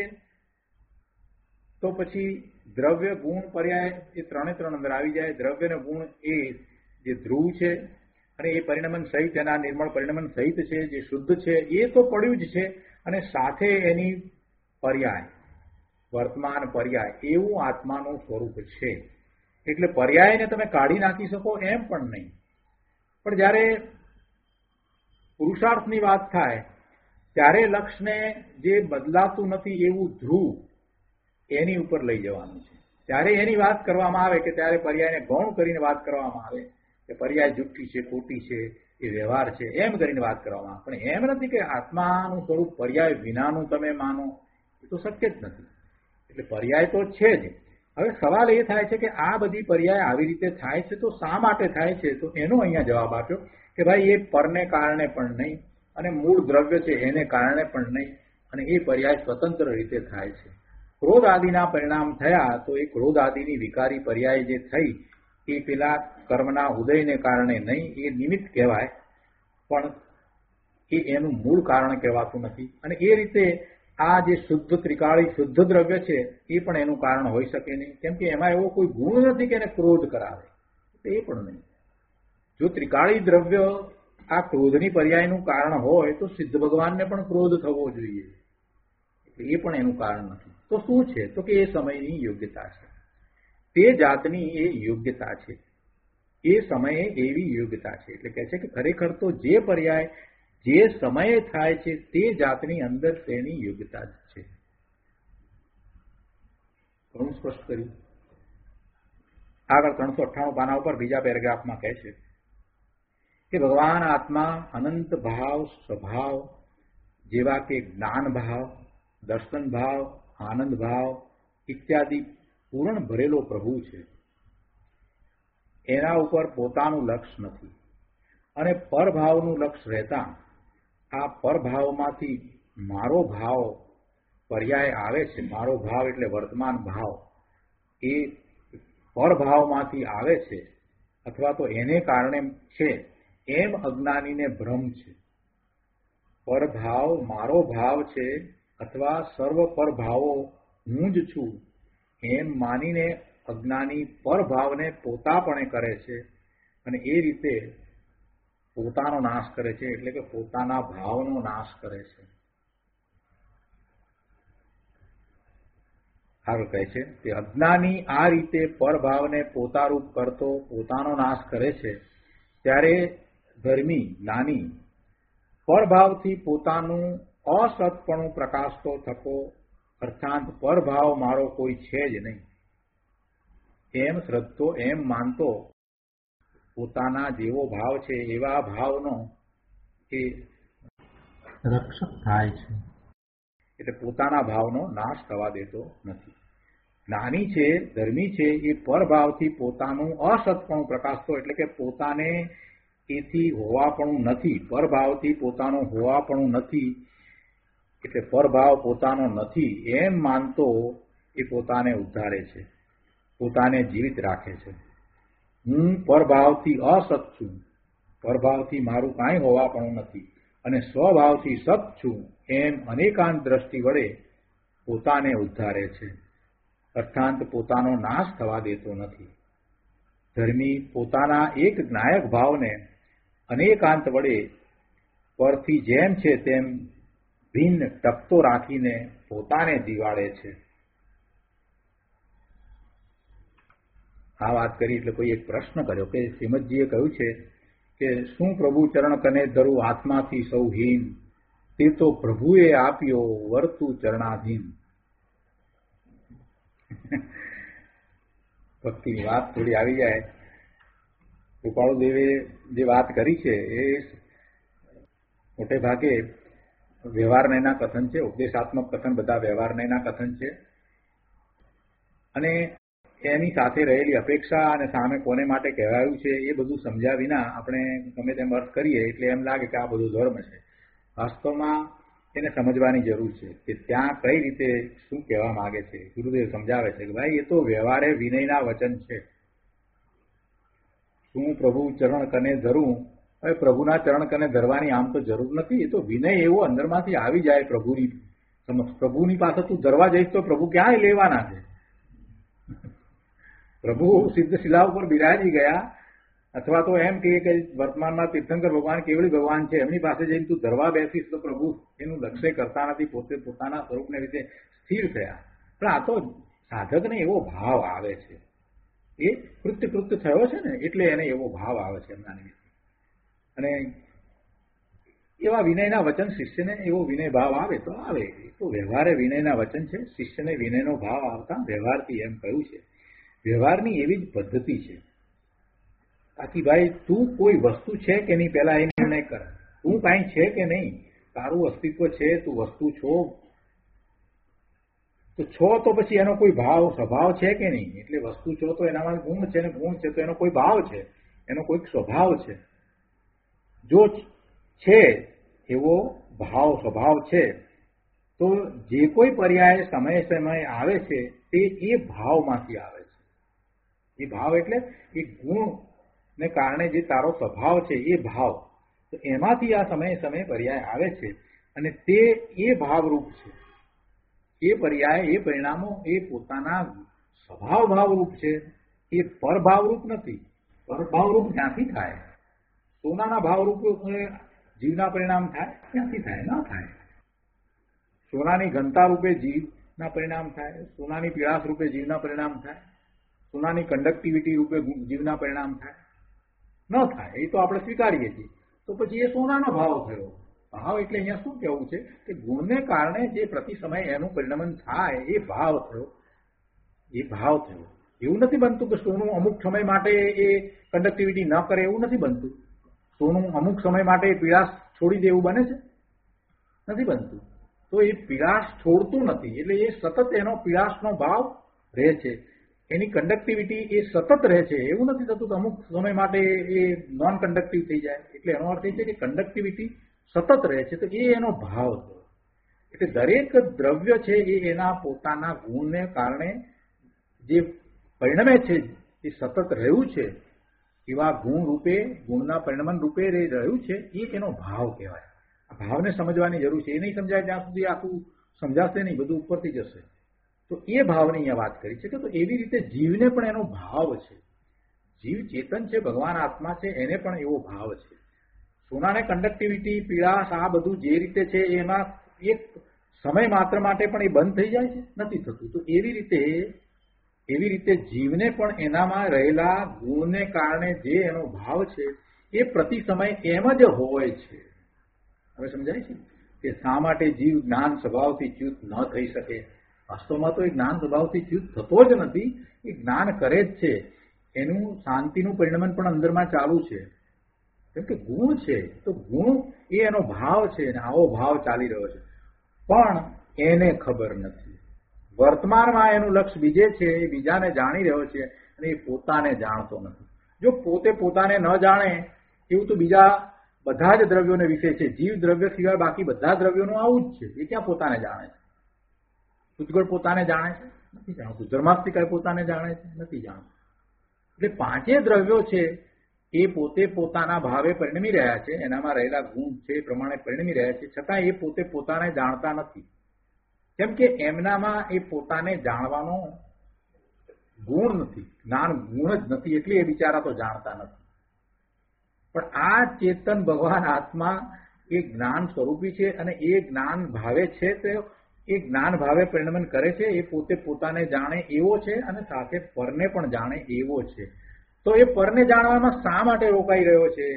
તો પછી દ્રવ્ય ગુણ પર્યાય એ ત્રણે ત્રણ અંદર આવી જાય. દ્રવ્ય ને ગુણ એ જે ધ્રુવ છે અને એ પરિણમન સહિત એના નિર્મળ પરિણમન સહિત છે, જે શુદ્ધ છે એ તો પડ્યું જ છે અને સાથે એની પર્યાય વર્તમાન પર્યાય એવું આત્માનું સ્વરૂપ છે. એટલે પર્યાયને તમે કાઢી નાખી શકો એમ પણ નહીં. પણ જ્યારે પુરુષાર્થની વાત થાય ત્યારે લક્ષ્યને જે બદલાતું નથી એવું ધ્રુવ એની ઉપર લઈ જવાનું છે. ત્યારે એની વાત કરવામાં આવે કે ત્યારે પર્યાયને ગૌણ કરીને વાત કરવામાં આવે કે પર્યાય જુઠ્ઠી છે, ખોટી છે, એ વ્યવહાર છે એમ કરીને વાત કરવામાં આવે. પણ એમ નથી કે આત્માનું સ્વરૂપ પર્યાય વિનાનું તમે માનો, એ તો શક્ય જ નથી. એટલે પર્યાય તો છે જ. હવે સવાલ એ થાય છે કે આ બધી પર્યાય આવી રીતે થાય છે તો શા માટે થાય છે? તો એનો અહીંયા જવાબ આપ્યો કે ભાઈ એ પરને કારણે પણ નહીં અને મૂળ દ્રવ્ય છે એને કારણે પણ નહીં અને એ પર્યાય સ્વતંત્ર રીતે થાય છે. ક્રોધ આદિના પરિણામ થયા તો એ ક્રોધ આદિની વિકારી પર્યાય જે થઈ એ પેલા કર્મના ઉદયને કારણે નહીં, એ નિમિત્ત કહેવાય પણ એ એનું મૂળ કારણ કહેવાતું નથી. અને એ રીતે આ જે શુદ્ધ ત્રિકાળી શુદ્ધ દ્રવ્ય છે એ પણ એનું કારણ હોઈ શકે નહીં, કેમ કે એમાં એવો કોઈ ગુણ નથી કે એને ક્રોધ કરાવે. એ પણ નહીં. જો ત્રિકાળી દ્રવ્ય આ ક્રોધની પર્યાયનું કારણ હોય તો સિદ્ધ ભગવાનને પણ ક્રોધ થવો જોઈએ. એ પણ એનું કારણ નથી. તો શું છે? તો કે એ સમયની યોગ્યતા છે. તે જાતની એ યોગ્યતા છે. એ સમયે એવી યોગ્યતા છે. એટલે કહે છે કે ખરેખર તો જે પર્યાય જે સમયે થાય છે તે જાતની અંદર તેની યોગ્યતા જ છે. ઘણું સ્પષ્ટ કર્યું. આગળ ત્રણસો અઠ્ઠાણું પાના ઉપર બીજા પેરેગ્રાફમાં કહે છે કે ભગવાન આત્મા અનંત ભાવ સ્વભાવ જેવા કે જ્ઞાન ભાવ, દર્શન ભાવ, આનંદ ભાવ ઇત્યાદિ પૂર્ણ ભરેલો પ્રભુ છે. એના ઉપર પોતાનું લક્ષ્ય નથી અને પરભાવનું લક્ષ્ય રહેતા આ પરભાવમાંથી મારો ભાવ પર્યાય આવે છે. મારો ભાવ એટલે વર્તમાન ભાવ એ પરભાવમાંથી આવે છે અથવા તો એને કારણે છે એમ અજ્ઞાનીને ભ્રમ છે. પરભાવ મારો ભાવ છે અથવા સર્વ પરભાવો હું જ છું એમ માનીને અજ્ઞાની પરભાવને પોતાપણે કરે છે અને એ રીતે પોતાનો નાશ કરે છે. એટલે કે પોતાના ભાવનો નાશ કરે છે. આગળ કહે છે કે અજ્ઞાની આ રીતે પરભાવને પોતારૂપ કરતો પોતાનો નાશ કરે છે ત્યારે ધર્મી જ્ઞાની પરભાવથી પોતાનું અસતપણું પ્રકાશતો થકો અર્થાત પરભાવ મારો કોઈ છે જ નહીં એમ શ્રદ્ધો એમ માનતો પોતાના જેવો ભાવ છે એવા ભાવનો એ રક્ષક થાય છે. એટલે પોતાના ભાવનો નાશ થવા દેતો નથી. જ્ઞાની છે, ધર્મી છે, એ પરભાવથી પોતાનું અસતપણું પ્રકાશતો એટલે કે પોતાને એથી હોવાપણું નથી, પરભાવથી પોતાનું હોવાપણું નથી એટલે પરભાવ પોતાનો નથી એમ માનતો એ પોતાને ઉદ્ધારે છે, પોતાને જીવિત રાખે છે. હું પરભાવથી અસત છું, પરભાવથી મારું કાંઈ હોવાપણું નથી અને સ્વભાવથી સત છું એમ અનેકાંત દ્રષ્ટિ વડે પોતાને ઉદ્ધારે છે અર્થાત પોતાનો નાશ થવા દેતો નથી. ધર્મી પોતાના એક જ્ઞાયક ભાવને અનેકાંત વડે પરથી જેમ છે તેમ ભિન્ન ટકતો રાખીને પોતાને જીવાડે છે. આ વાત કરી એટલે કોઈ એક પ્રશ્ન કર્યો કે શ્રીમદજીએ કહ્યું છે કે શું પ્રભુ ચરણ કને ધરું આત્માથી સૌ હીન, તે તો પ્રભુએ આપ્યો વર્તુ ચરણાધીન. ભક્તિની વાત થોડી આવી જાય. કૃપાળુ દેવે જે વાત કરી છે એ મોટે ભાગે વ્યવહારનયના કથન છે, ઉપદેશાત્મક કથન બધા વ્યવહારનયના કથન છે, અને એની સાથે રહેલી અપેક્ષા અને સામે કોને માટે કહેવાયું છે એ બધું સમજ્યા વિના આપણે ગમે તેમ અર્થ કરીએ એટલે એમ લાગે કે આ બધું ધર્મ છે. વાસ્તવમાં એને સમજવાની જરૂર છે કે ત્યાં કઈ રીતે શું કહેવા માંગે છે. ગુરુદેવ સમજાવે છે કે ભાઈ એ તો વ્યવહારે વિનયના વચન છે. શું પ્રભુ ચરણ કને ધરું, હવે પ્રભુના ચરણ કને ધરવાની આમ તો જરૂર નથી. એ તો વિનય એવો અંદરમાંથી આવી જાય પ્રભુની સમક્ષ. પ્રભુની પાસે તું ધરવા જઈશ તો પ્રભુ ક્યાંય લેવાના છે. પ્રભુ સિદ્ધ શિલા ઉપર બિરાજી ગયા, અથવા તો એમ કે વર્તમાનમાં તીર્થંકર ભગવાન કેવળી ભગવાન છે, એમની પાસે જઈને તું ધરવા બેસીશ તો પ્રભુ એનું લક્ષ્ય કરતા નથી, પોતે પોતાના સ્વરૂપને રીતે સ્થિર થયા. પણ આ તો સાધકને એવો ભાવ આવે છે, એ કૃત્ય કૃત્ય થયો છે ને એટલે એને એવો ભાવ આવે છે એમના નિમિત્તે. અને એવા વિનયના વચન શિષ્યને એવો વિનય ભાવ આવે તો આવે. તો વ્યવહારે વિનયના વચન છે, શિષ્યને વિનયનો ભાવ આવતા વ્યવહારથી એમ કહ્યું છે. વ્યવહારની એવી જ પદ્ધતિ છે. બાકી ભાઈ તું કોઈ વસ્તુ છે કે નહીં પહેલા એ નિર્ણય કર. તું કાંઈ છે કે નહીં, તારું અસ્તિત્વ છે, તું વસ્તુ છો તો છો તો પછી એનો કોઈ ભાવ સ્વભાવ છે કે નહીં. એટલે વસ્તુ છો તો એનામાં ગુણ છે, ને ગુણ છે તો એનો કોઈ ભાવ છે, એનો કોઈક સ્વભાવ છે. જો છે એવો ભાવ સ્વભાવ છે તો જે કોઈ પર્યાય સમય સમય આવે છે તે એ ભાવમાંથી આવે છે. એ ભાવ એટલે એ ગુણને કારણે જે તારો સ્વભાવ છે એ ભાવ, તો એમાંથી આ સમયે સમયે પર્યાય આવે છે અને તે એ ભાવરૂપ છે. એ પર્યાય એ પરિણામો એ પોતાના સ્વભાવ ભાવરૂપ છે, એ પરભાવરૂપ નથી. પરભાવરૂપ ક્યાંથી થાય? સોનાના ભાવરૂપ જીવના પરિણામ થાય? ક્યાંથી થાય? ન થાય. સોનાની ઘનતા રૂપે જીવના પરિણામ થાય, સોનાની પીળાશ રૂપે જીવના પરિણામ થાય, સોનાની કંડક્ટિવિટી રૂપે જીવના પરિણામ થાય? ન થાય. એ તો આપણે સ્વીકારીએ છીએ. તો પછી એ સોનાનો ભાવ થયો. ભાવ એટલે અહીંયા શું કહેવું છે કે ગુણને કારણે જે પ્રતિ સમય એનું પરિણમન થાય એ ભાવ થયો. એ ભાવ થયો. એવું નથી બનતું કે સોનું અમુક સમય માટે એ કંડક્ટિવિટી ન કરે, એવું નથી બનતું. સોનું અમુક સમય માટે પીળાશ છોડી દે એવું બને છે? નથી બનતું. તો એ પીળાશ છોડતું નથી, એટલે એ સતત એનો પીળાશનો ભાવ રહે છે, એની કંડક્ટિવિટી એ સતત રહે છે. એવું નથી થતું કે અમુક સમય માટે એ નોન કંડક્ટિવ થઈ જાય. એટલે એનો અર્થ એ છે કે કંડક્ટિવિટી સતત રહે છે, તો એ એનો ભાવ થયો. એટલે દરેક દ્રવ્ય છે એ એના પોતાના ગુણને કારણે જે પરિણમે છે એ સતત રહ્યું છે, એવા ગુણ રૂપે ગુણના પરિણમન રૂપે રહ્યું છે, એ એનો ભાવ કહેવાય. આ ભાવને સમજવાની જરૂર છે. એ નહીં સમજાય ત્યાં સુધી આખું સમજાશે નહીં, બધું ઉપરથી જશે. તો એ ભાવની અહીંયા વાત કરી છે કે તો એવી રીતે જીવને પણ એનો ભાવ છે. જીવ ચેતન છે, ભગવાન આત્મા છે, એને પણ એવો ભાવ છે. સોનાને કંડક્ટિવિટી પીળાશ આ બધું જે રીતે છે એમાં એક સમય માત્ર માટે પણ એ બંધ થઈ જાય છે? નથી થતું. તો એવી રીતે એવી રીતે જીવને પણ એનામાં રહેલા ગુણને કારણે જે એનો ભાવ છે એ પ્રતિ સમય એમ જ હોય છે. હવે સમજાય છે કે શા માટે જીવ જ્ઞાન સ્વભાવથી ચ્યુત ન થઈ શકે? વાસ્તવમાં તો એ જ્ઞાન સ્વભાવથી ચ્યુત થતો જ નથી. એ જ્ઞાન કરે જ છે. એનું શાંતિનું પરિણમન પણ અંદરમાં ચાલુ છે. કેમ કે ગુણ છે, તો ગુણ એ એનો ભાવ છે અને આવો ભાવ ચાલી રહ્યો છે. પણ એને ખબર નથી. વર્તમાનમાં એનું લક્ષ્ય બીજે છે, એ બીજાને જાણી રહ્યો છે અને એ પોતાને જાણતો નથી. જો પોતે પોતાને ન જાણે એવું તો બીજા બધા જ દ્રવ્યોને વિશે છે. જીવ દ્રવ્ય સિવાય બાકી બધા દ્રવ્યોનું આવું જ છે. એ ક્યાં પોતાને જાણે છે? ઉજ્જવળ પોતાને જાણે છે? નથી જાણતું. ધર્માસ્તિકાય પોતાને જાણે છે? નથી જાણતું. એટલે પાંચે દ્રવ્યો છે એ પોતે પોતાના ભાવે પરિણમી રહ્યા છે, એનામાં રહેલા ગુણ છે એ પ્રમાણે પરિણમી રહ્યા છે, છતાં એ પોતે પોતાને જાણતા નથી. કેમ કે એમનામાં એ પોતાને જાણવાનો ગુણ નથી, જ્ઞાન ગુણ જ નથી, એટલે એ બિચારા તો જાણતા નથી. પણ આ ચેતન ભગવાન આત્મા એ જ્ઞાન સ્વરૂપી છે અને એ જ્ઞાન ભાવે છે, તો એ જ્ઞાન ભાવે પરિણમન કરે છે, એ પોતે પોતાને જાણે એવો છે અને સાથે પરને પણ જાણે એવો છે. તો એ પરને જાણવામાં શા માટે રોકાઈ રહ્યો છે?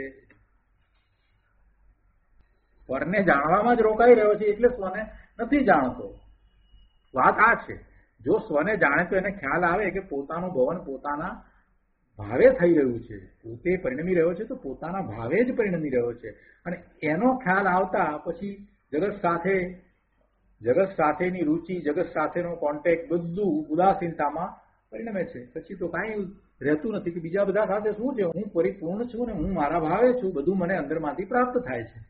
પરને જાણવામાં જ રોકાઈ રહ્યો છે એટલે સ્વને નથી જાણતો. વાત આ છે. જો સ્વને જાણે તો એને ખ્યાલ આવે કે પોતાનું ભવન પોતાના ભાવે થઈ રહ્યું છે, પોતે પરિણમી રહ્યો છે તો પોતાના ભાવે જ પરિણમી રહ્યો છે. અને એનો ખ્યાલ આવતા પછી જગત સાથે જગત સાથેની રુચિ, જગત સાથેનો કોન્ટેક્ટ બધું ઉદાસીનતામાં પરિણમે છે. પછી તો કાંઈ રહેતું નથી કે બીજા બધા સાથે શું છે, હું પરિપૂર્ણ છું ને હું મારા ભાવે છું, બધું મને અંદરમાંથી પ્રાપ્ત થાય છે.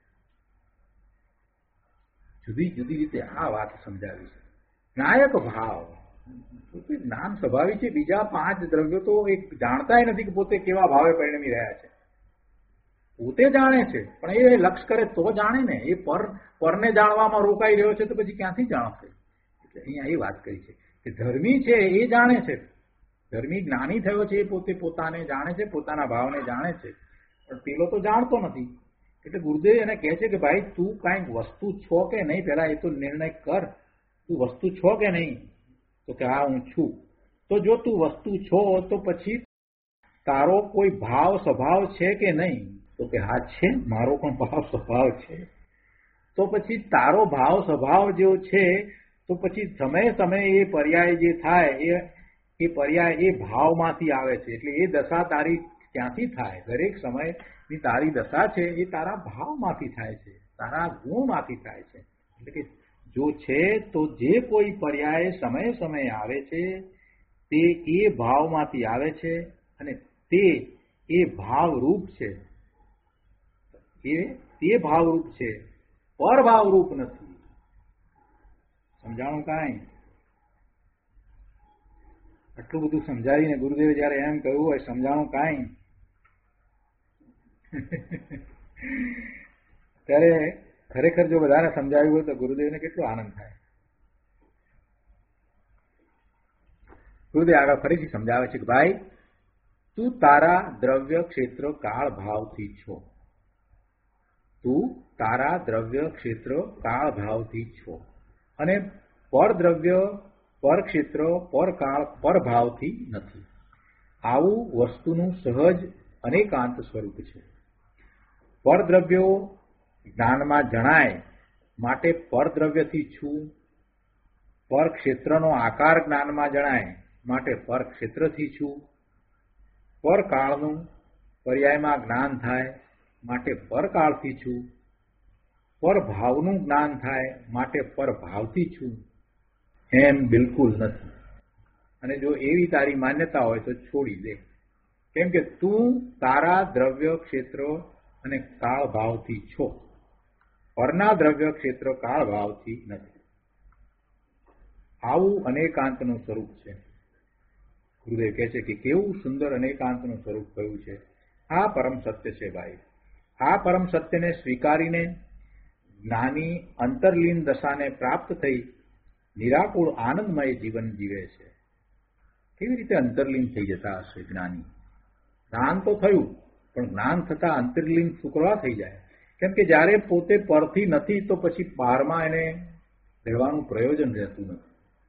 જુદી જુદી રીતે આ વાત સમજાવી છે. નાયક ભાવ જ્ઞાન સ્વભાવિક છે. બીજા પાંચ દ્રવ્યો તો એક જાણતા નથી કે પોતે કેવા ભાવે પરિણમી રહ્યા છે. પોતે જાણે છે પણ એ લક્ષ કરે તો જાણે ને. એ પર પરને જાણવામાં રોકાઈ રહ્યો છે તો પછી ક્યાંથી જાણશે? એટલે અહીંયા એ વાત કરી છે કે ધર્મી છે એ જાણે છે, ધર્મી જ્ઞાની થયો છે એ પોતે પોતાને જાણે છે, પોતાના ભાવને જાણે છે, પણ પેલો તો જાણતો નથી. એટલે ગુરુદેવ એને કહે છે કે ભાઈ તું કાંઈક વસ્તુ છો કે નહીં, પેલા એ તો નિર્ણય કર. તું વસ્તુ છો કે નહીં? તો કે હા હું છું. તો જો તું વસ્તુ છો તો પછી તારો કોઈ ભાવ સ્વભાવ છે કે નહીં? તો કે હા છે, મારો પણ ભાવ સ્વભાવ છે. તો પછી તારો ભાવ સ્વભાવ જો છે તો પછી સમયે સમયે એ પર્યાય જે થાય એ એ પર્યાય એ ભાવમાંથી આવે છે. એટલે એ દશા તારી ક્યાંથી થાય? દરેક સમયની તારી દશા છે એ તારા ભાવમાંથી થાય છે, તારા ગુણમાંથી થાય છે. એટલે કે જો છે તો જે કોઈ પર્યાય સમયે સમયે આવે છે તે એ ભાવમાંથી આવે છે અને તે એ ભાવરૂપ છે. એ તે ભાવરૂપ છે, પરભાવરૂપ નથી. સમજાણું કાંઈ? આટલું બધું સમજાવીને ગુરુદેવે જયારે એમ કહ્યું હોય સમજાણું કાંઈ, ત્યારે ખરેખર જો બધાને સમજાવ્યું હોય તો ગુરુદેવને કેટલો આનંદ થાય. ગુરુદેવ આગળ ફરીથી સમજાવે છે કે ભાઈ તું તારા દ્રવ્ય ક્ષેત્ર કાળ ભાવથી છો. તું તારા દ્રવ્ય ક્ષેત્ર કાળ ભાવથી છો અને પરદ્રવ્ય પર ક્ષેત્ર પર કાળ પર ભાવથી નથી. આવું વસ્તુનું સહજ અનેકાંત સ્વરૂપ છે. પરદ્રવ્યો જ્ઞાનમાં જણાય માટે પરદ્રવ્યથી છું, પર ક્ષેત્રનો આકાર જ્ઞાનમાં જણાય માટે પર ક્ષેત્રથી છું, પર કાળનું પર્યાયમાં જ્ઞાન થાય માટે પરકાળથી છું, પર ભાવનું જ્ઞાન થાય માટે પર ભાવથી છું, એમ બિલકુલ નથી. અને જો એવી તારી માન્યતા હોય તો છોડી દે. કેમ કે તું તારા દ્રવ્ય ક્ષેત્ર અને કાળ ભાવથી છો, પરના દ્રવ્ય ક્ષેત્ર કાળ ભાવથી નથી. આવું અનેકાંતનું સ્વરૂપ છે. ગુરુદેવ કહે છે કે કેવું સુંદર અનેકાંતનું સ્વરૂપ કયું છે. આ પરમ સત્ય છે ભાઈ. આ પરમ સત્યને સ્વીકારીને જ્ઞાની અંતર્લીન દશાને પ્રાપ્ત થઈ નિરાકુળ આનંદમય જીવન જીવે છે. કેવી રીતે અંતર્લીન થઈ જતા હશે જ્ઞાની? જ્ઞાન તો થયું પણ જ્ઞાન થતા અંતર્લીન શુક્રવા થઈ જાય. કેમ કે જયારે પોતે પરથી નથી તો પછી બહારમાં એને રહેવાનું પ્રયોજન રહેતું નથી.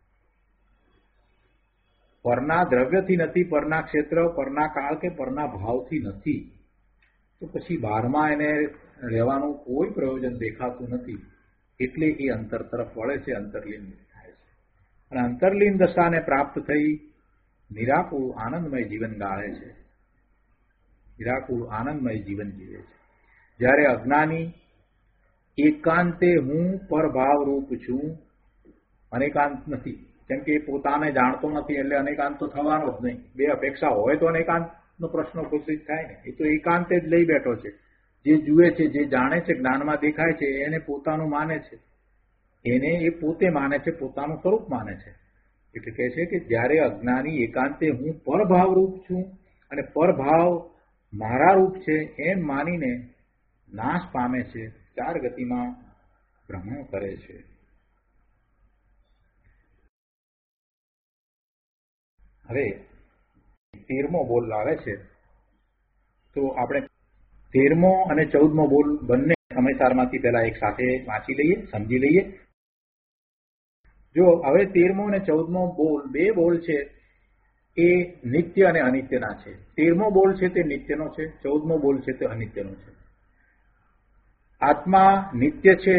પરના દ્રવ્યથી નથી, પરના ક્ષેત્ર, પરના કાળ કે પરના ભાવથી નથી તો પછી બહારમાં એને રહેવાનું કોઈ પ્રયોજન દેખાતું નથી. એટલે એ અંતર તરફ વળે છે, અંતર્લીન થાય છે. અને અંતર્લીન દશાને પ્રાપ્ત થઈ નિરાકુળ આનંદમય જીવન ગાળે છે, નિરાકુળ આનંદમય જીવન જીવે છે. જ્યારે અજ્ઞાની એકાંતે હું પરભાવરૂપ છું, અનેકાંત નથી. કેમ કે એ પોતાને જાણતો નથી એટલે અનેકાંત તો થવાનો જ નહીં. બે અપેક્ષા હોય તો અનેકાંત નો પ્રશ્ન ઉપસ્થિત થાય ને. એ તો એકાંતે જ લઈ બેઠો છે. જે જુએ છે, જે જાણે છે, જ્ઞાનમાં દેખાય છે એને પોતાનું માને છે, એને એ પોતે માને છે, પોતાનું સ્વરૂપ માને છે. એટલે કહે છે કે જ્યારે અજ્ઞાની એકાંતે હું પરભાવ રૂપ છું અને પરભાવ મારા રૂપ છે એમ માનીને નાશ પામે છે, ચાર ગતિમાં ભ્રમણ કરે છે. હવે તેરમો બોલ આવે છે તો આપણે તેરમો અને ચૌદમો બોલ બંને સમયસારમાંથી પહેલા એક સાથે વાંચી લઈએ, સમજી લઈએ. જો હવે તેરમો અને ચૌદમો બોલ, બે બોલ છે એ નિત્ય અને અનિત્યના છે. તેરમો બોલ છે તે નિત્યનો છે, ચૌદમો બોલ છે તે અનિત્યનો છે. આત્મા નિત્ય છે,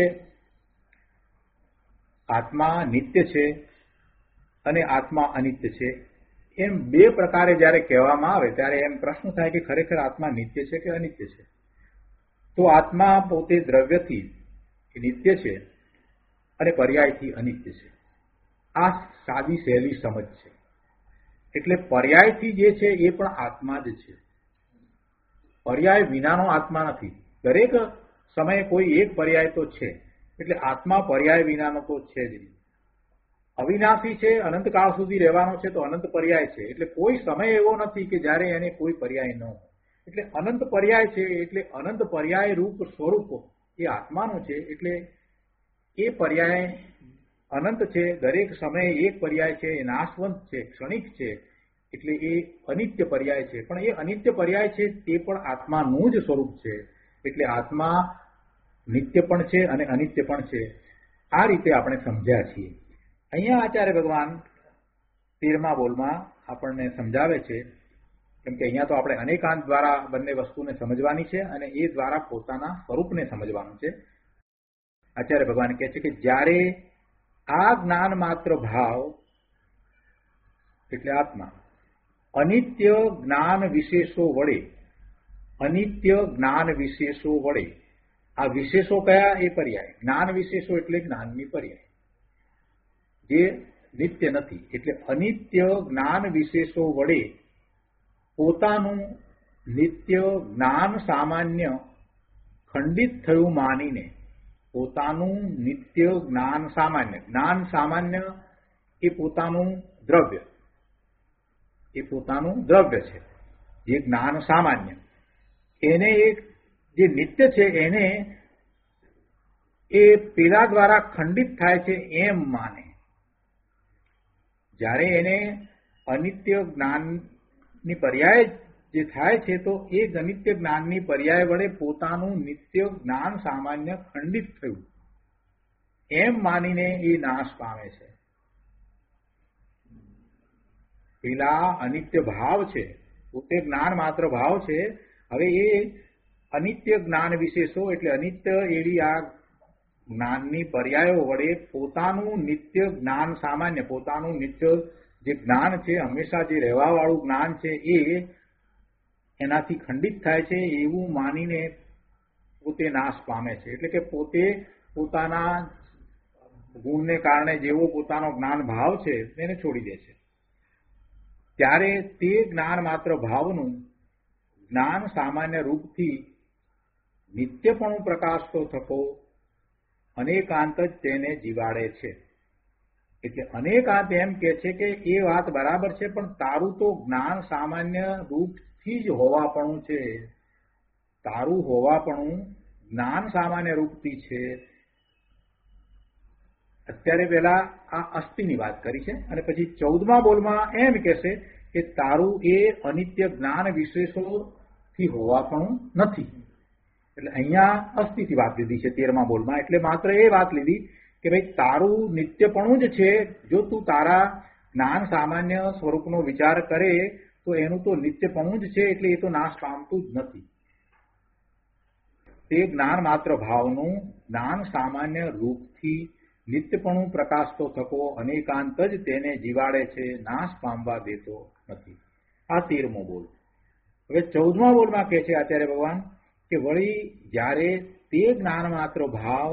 આત્મા નિત્ય છે અને આત્મા અનિત્ય છે, એમ બે પ્રકારે જયારે કહેવામાં આવે ત્યારે એમ પ્રશ્ન થાય કે ખરેખર આત્મા નિત્ય છે કે અનિત્ય છે. તો આત્મા પોતે દ્રવ્યથી નિત્ય છે અને પર્યાયથી અનિત્ય છે. આ સાદી સહેલી સમજ છે. એટલે પર્યાયથી જે છે એ પણ આત્મા જ છે, પર્યાય વિનાનો આત્મા નથી. દરેક સમયે કોઈ એક પર્યાય તો છે, એટલે આત્મા પર્યાય વિનાનો તો છે જ નહીં. અવિનાશી છે, અનંતકાળ સુધી રહેવાનો છે, તો અનંત પર્યાય છે. એટલે કોઈ સમય એવો નથી કે જ્યારે એને કોઈ પર્યાય ન હોય. એટલે અનંત પર્યાય છે, એટલે અનંત પર્યાય રૂપ સ્વરૂપ એ આત્માનું છે. એટલે એ પર્યાય અનંત છે, દરેક સમયે એક પર્યાય છે, એ નાશવંત છે, ક્ષણિક છે, એટલે એ અનિત્ય પર્યાય છે. પણ એ અનિત્ય પર્યાય છે તે પણ આત્માનું જ સ્વરૂપ છે. એટલે આત્મા નિત્ય પણ છે અને અનિત્ય પણ છે. આ રીતે આપણે સમજ્યા છીએ. અહીંયા આચાર્ય ભગવાન તેરમા બોલમાં આપણને સમજાવે છે, કેમ કે અહીંયા તો આપણે અનેકાંત દ્વારા બંને વસ્તુને સમજવાની છે અને એ દ્વારા પોતાના સ્વરૂપને સમજવાનું છે. આચાર્ય ભગવાન કહે છે કે જ્યારે આ જ્ઞાન માત્ર ભાવ એટલે આત્મા અનિત્ય જ્ઞાન વિશેષો વડે, અનિત્ય જ્ઞાન વિશેષો વડે, આ વિશેષો કયા? એ પર્યાય. જ્ઞાન વિશેષો એટલે જ્ઞાનની પર્યાય જે નિત્ય નથી. એટલે અનિત્ય જ્ઞાન વિશેષો વડે પોતાનું નિત્ય જ્ઞાન સામાન્ય ખંડિત થયું માનીને, પોતાનું નિત્ય જ્ઞાન સામાન્ય, જ્ઞાન સામાન્ય એ પોતાનું દ્રવ્ય, એ પોતાનું દ્રવ્ય છે, જે જ્ઞાન સામાન્ય એને એક જે નિત્ય છે એને એ પેલા દ્વારા ખંડિત થાય છે એમ માને. જ્યારે એને અનિત્ય જ્ઞાનની પર્યાય જે થાય છે તો એ અનિત્ય જ્ઞાનની પર્યાય વડે પોતાનું નિત્ય જ્ઞાન સામાન્ય ખંડિત થયું એમ માનીને એ નાશ પામે છે. પેલા અનિત્ય ભાવ છે, પોતે જ્ઞાન માત્ર ભાવ છે. હવે એ અનિત્ય જ્ઞાન વિશેષો એટલે અનિત્ય એવી આ જ્ઞાનની પર્યાયો વડે પોતાનું નિત્ય જ્ઞાન સામાન્ય, પોતાનું નિત્ય જે જ્ઞાન છે, હંમેશા જે રહેવાવાળું જ્ઞાન છે, એ એનાથી ખંડિત થાય છે એવું માનીને પોતે નાશ પામે છે. એટલે કે પોતે પોતાના ગુણને કારણે જેવો પોતાનો જ્ઞાન ભાવ છે તેને છોડી દે છે. ત્યારે તે જ્ઞાન માત્ર ભાવનું જ્ઞાન સામાન્ય રૂપથી નિત્યપણું પ્રકાશતો થકો અનેકાંત જ તેને જીવાડે છે. એટલે અનેકાંત એમ કે છે કે એ વાત બરાબર છે, પણ તારું તો જ્ઞાન સામાન્ય રૂપથી જ હોવાપણું છે, તારું હોવાપણું જ્ઞાન સામાન્ય રૂપથી છે. અત્યારે પેલા આ અસ્થિની વાત કરી છે અને પછી ચૌદમા બોલમાં એમ કહેશે કે તારું એ અનિત્ય જ્ઞાન વિશેષોથી હોવાપણું નથી. એટલે અહીંયા અસ્થિથી વાત લીધી છે તેરમા બોલમાં. એટલે માત્ર એ વાત લીધી કે ભાઈ તારું નિત્યપણું જ છે. જો તું તારા જ્ઞાન સામાન્ય સ્વરૂપનો વિચાર કરે તો એનું તો નિત્યપણું જ છે, એટલે એ તો નાશ પામતું જ નથી. તે જ્ઞાન માત્ર ભાવનું જ્ઞાન સામાન્ય રૂપથી નિત્યપણું પ્રકાશતો થકો અનેકાંત જ તેને જીવાડે છે, નાશ પામવા દેતો નથી. આ તેરમો બોલ. હવે ચૌદમા બોલમાં કહે છે આચાર્ય ભગવાન કે વળી જ્યારે તે જ્ઞાન માત્ર ભાવ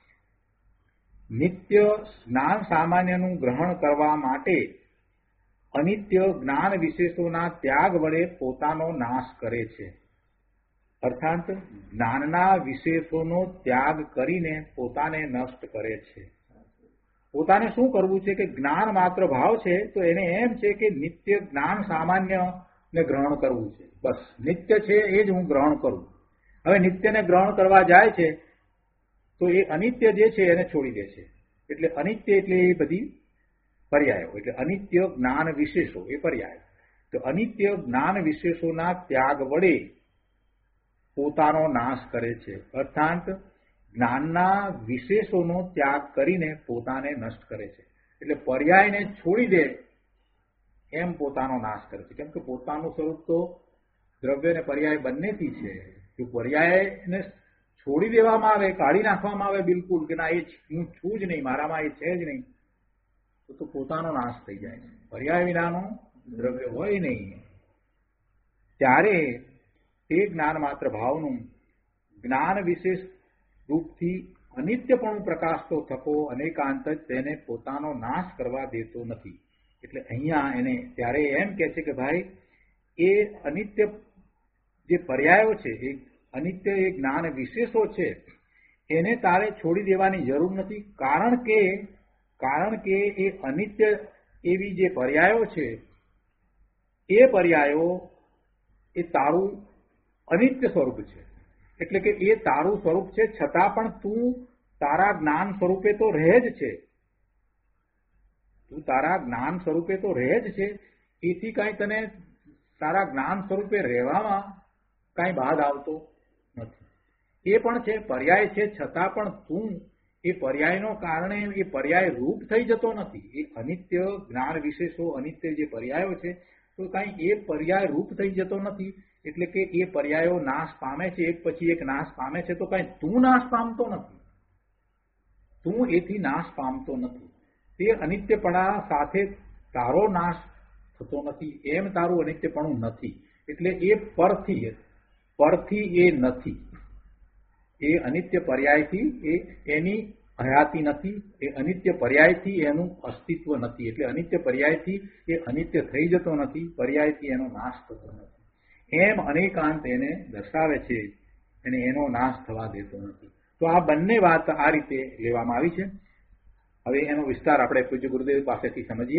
નિત્ય જ્ઞાન સામાન્યનું ગ્રહણ કરવા માટે અનિત્ય જ્ઞાન વિશેષોના ત્યાગ વડે પોતાનો નાશ કરે છે. અર્થાત જ્ઞાનના વિશેષોનો ત્યાગ કરીને પોતાને નષ્ટ કરે છે. પોતાને શું કરવું છે કે જ્ઞાન માત્ર ભાવ છે તો એને એમ છે કે નિત્ય જ્ઞાન સામાન્ય ને ગ્રહણ કરવું છે. બસ નિત્ય છે એ જ હું ગ્રહણ કરું. હવે નિત્યને ગ્રહણ કરવા જાય છે તો એ અનિત્ય જે છે એને છોડી દે છે. એટલે અનિત્ય એટલે એ બધી પર્યાયો, એટલે અનિત્ય જ્ઞાન વિશેષો એ પર્યાય. તો અનિત્ય જ્ઞાન વિશેષોના ત્યાગ વડે પોતાનો નાશ કરે છે. અર્થાત જ્ઞાનના વિશેષોનો ત્યાગ કરીને પોતાને નષ્ટ કરે છે. એટલે પર્યાયને છોડી દે એમ પોતાનો નાશ કરે છે. કેમ કે પોતાનું સ્વરૂપ તો દ્રવ્ય અને પર્યાય બંનેથી છે. જો પર્યાયને છોડી દેવામાં આવે, કાઢી નાખવામાં આવે બિલકુલ કે ના એ હું છું જ નહીં, મારામાં એ છે જ નહીં, તો તો પોતાનો નાશ થઈ જાય છે. પર્યાય વિનાનું દ્રવ્ય હોય નહીં. ત્યારે તે જ્ઞાન માત્ર ભાવનું જ્ઞાન વિશેષ રૂપથી અનિત્યપણું પ્રકાશતો થકો અનેકાંત જ તેને પોતાનો નાશ કરવા દેતો નથી. એટલે અહીંયા એને ત્યારે એમ કહે છે કે ભાઈ એ અનિત્ય જે પર્યાયો છે, એ અનિત્ય એ જ્ઞાન વિશેષો છે, એને તારે છોડી દેવાની જરૂર નથી. કારણ કે કારણ કે એ અનિત્ય એવી જે પર્યાયો છે, એ પર્યાયો એ તારું અનિત્ય સ્વરૂપ છે. એટલે કે એ તારું સ્વરૂપ છે, છતાં પણ તું તારા જ્ઞાન સ્વરૂપે તો રહે જ છે. તું તારા જ્ઞાન સ્વરૂપે તો રહે જ છે. એથી કાંઈ તને તારા જ્ઞાન સ્વરૂપે રહેવામાં કાંઈ બાદ આવતો નથી. એ પણ છે, પર્યાય છે, છતાં પણ તું એ પર્યાયનો કારણે એ પર્યાય રૂપ થઈ જતો નથી. એ અનિત્ય જ્ઞાન વિશેષો અનિત્ય જે પર્યાયો છે, તો કાંઈ એ પર્યાય રૂપ થઈ જતો નથી. એટલે કે એ પર્યાયો નાશ પામે છે, એક પછી એક નાશ પામે છે, તો કાંઈ તું નાશ પામતો નથી. તું એથી નાશ પામતો નથી. તે અનિત્યપણા સાથે તારો નાશ થતો નથી, એમ તારું અનિત્યપણું નથી. એટલે એ પરથી પરથી એ નથી. એ અનિત્ય પર્યાયથી એ એની હયાતી નથી. એ અનિત્ય પર્યાયથી એનું અસ્તિત્વ નથી. એટલે અનિત્ય પર્યાયથી એ અનિત્ય થઈ જતો નથી, પર્યાયથી એનો નાશ થતો નથી. એમ અનેકાંત એને દર્શાવે છે, અને એનો નાશ થવા દેતો નથી. તો આ બંને વાત આ રીતે લેવામાં આવી છે. હવે એનો વિસ્તાર આપણે પૂજ્ય ગુરુદેવ પાસેથી સમજીએ.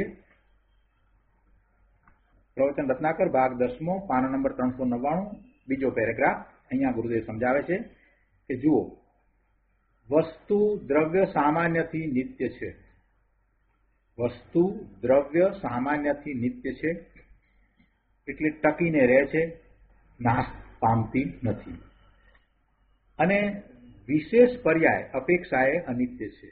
પ્રવચન રત્નાકર ભાગ દસમો, પાના નંબર ત્રણસો નવ્વાણું, બીજો પેરેગ્રાફ. અહીંયા ગુરુદેવ સમજાવે છે કે જુઓ, વસ્તુ દ્રવ્ય સામાન્યથી નિત્ય છે. વસ્તુ દ્રવ્ય સામાન્યથી નિત્ય છે, એટલે ટકીને રહે છે, નાશ પામતી નથી. અને વિશેષ પર્યાય અપેક્ષાએ અનિત્ય છે.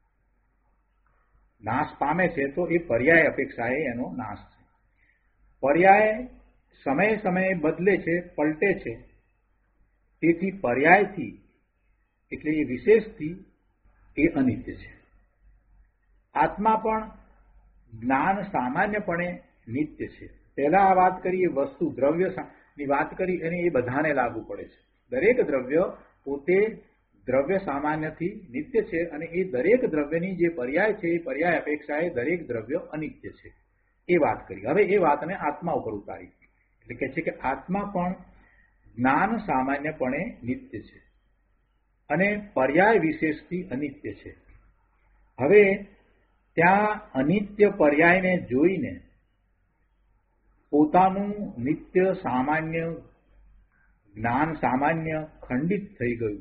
નાશ પામે છે તો એ પર્યાય અપેક્ષાએ એનો નાશ છે. પર્યાય સમયે સમયે બદલે છે, પલટે છે. તેથી પર્યાયથી એટલે એ વિશેષથી એ અનિત્ય છે. આત્મા પણ જ્ઞાન સામાન્યપણે નિત્ય છે. પહેલા આ વાત કરી, એ વસ્તુ દ્રવ્ય ની વાત કરી, અને એ બધાને લાગુ પડે છે. દરેક દ્રવ્ય પોતે દ્રવ્ય સામાન્યથી નિત્ય છે, અને એ દરેક દ્રવ્યની જે પર્યાય છે, એ પર્યાય અપેક્ષાએ દરેક દ્રવ્ય અનિત્ય છે. એ વાત કરી. હવે એ વાતને આત્મા ઉપર ઉતારી. એટલે કે છે કે આત્મા પણ જ્ઞાન સામાન્યપણે નિત્ય છે, અને પર્યાય વિશેષથી અનિત્ય છે. હવે ત્યાં અનિત્ય પર્યાયને જોઈને પોતાનું નિત્ય સામાન્ય જ્ઞાન સામાન્ય ખંડિત થઈ ગયું.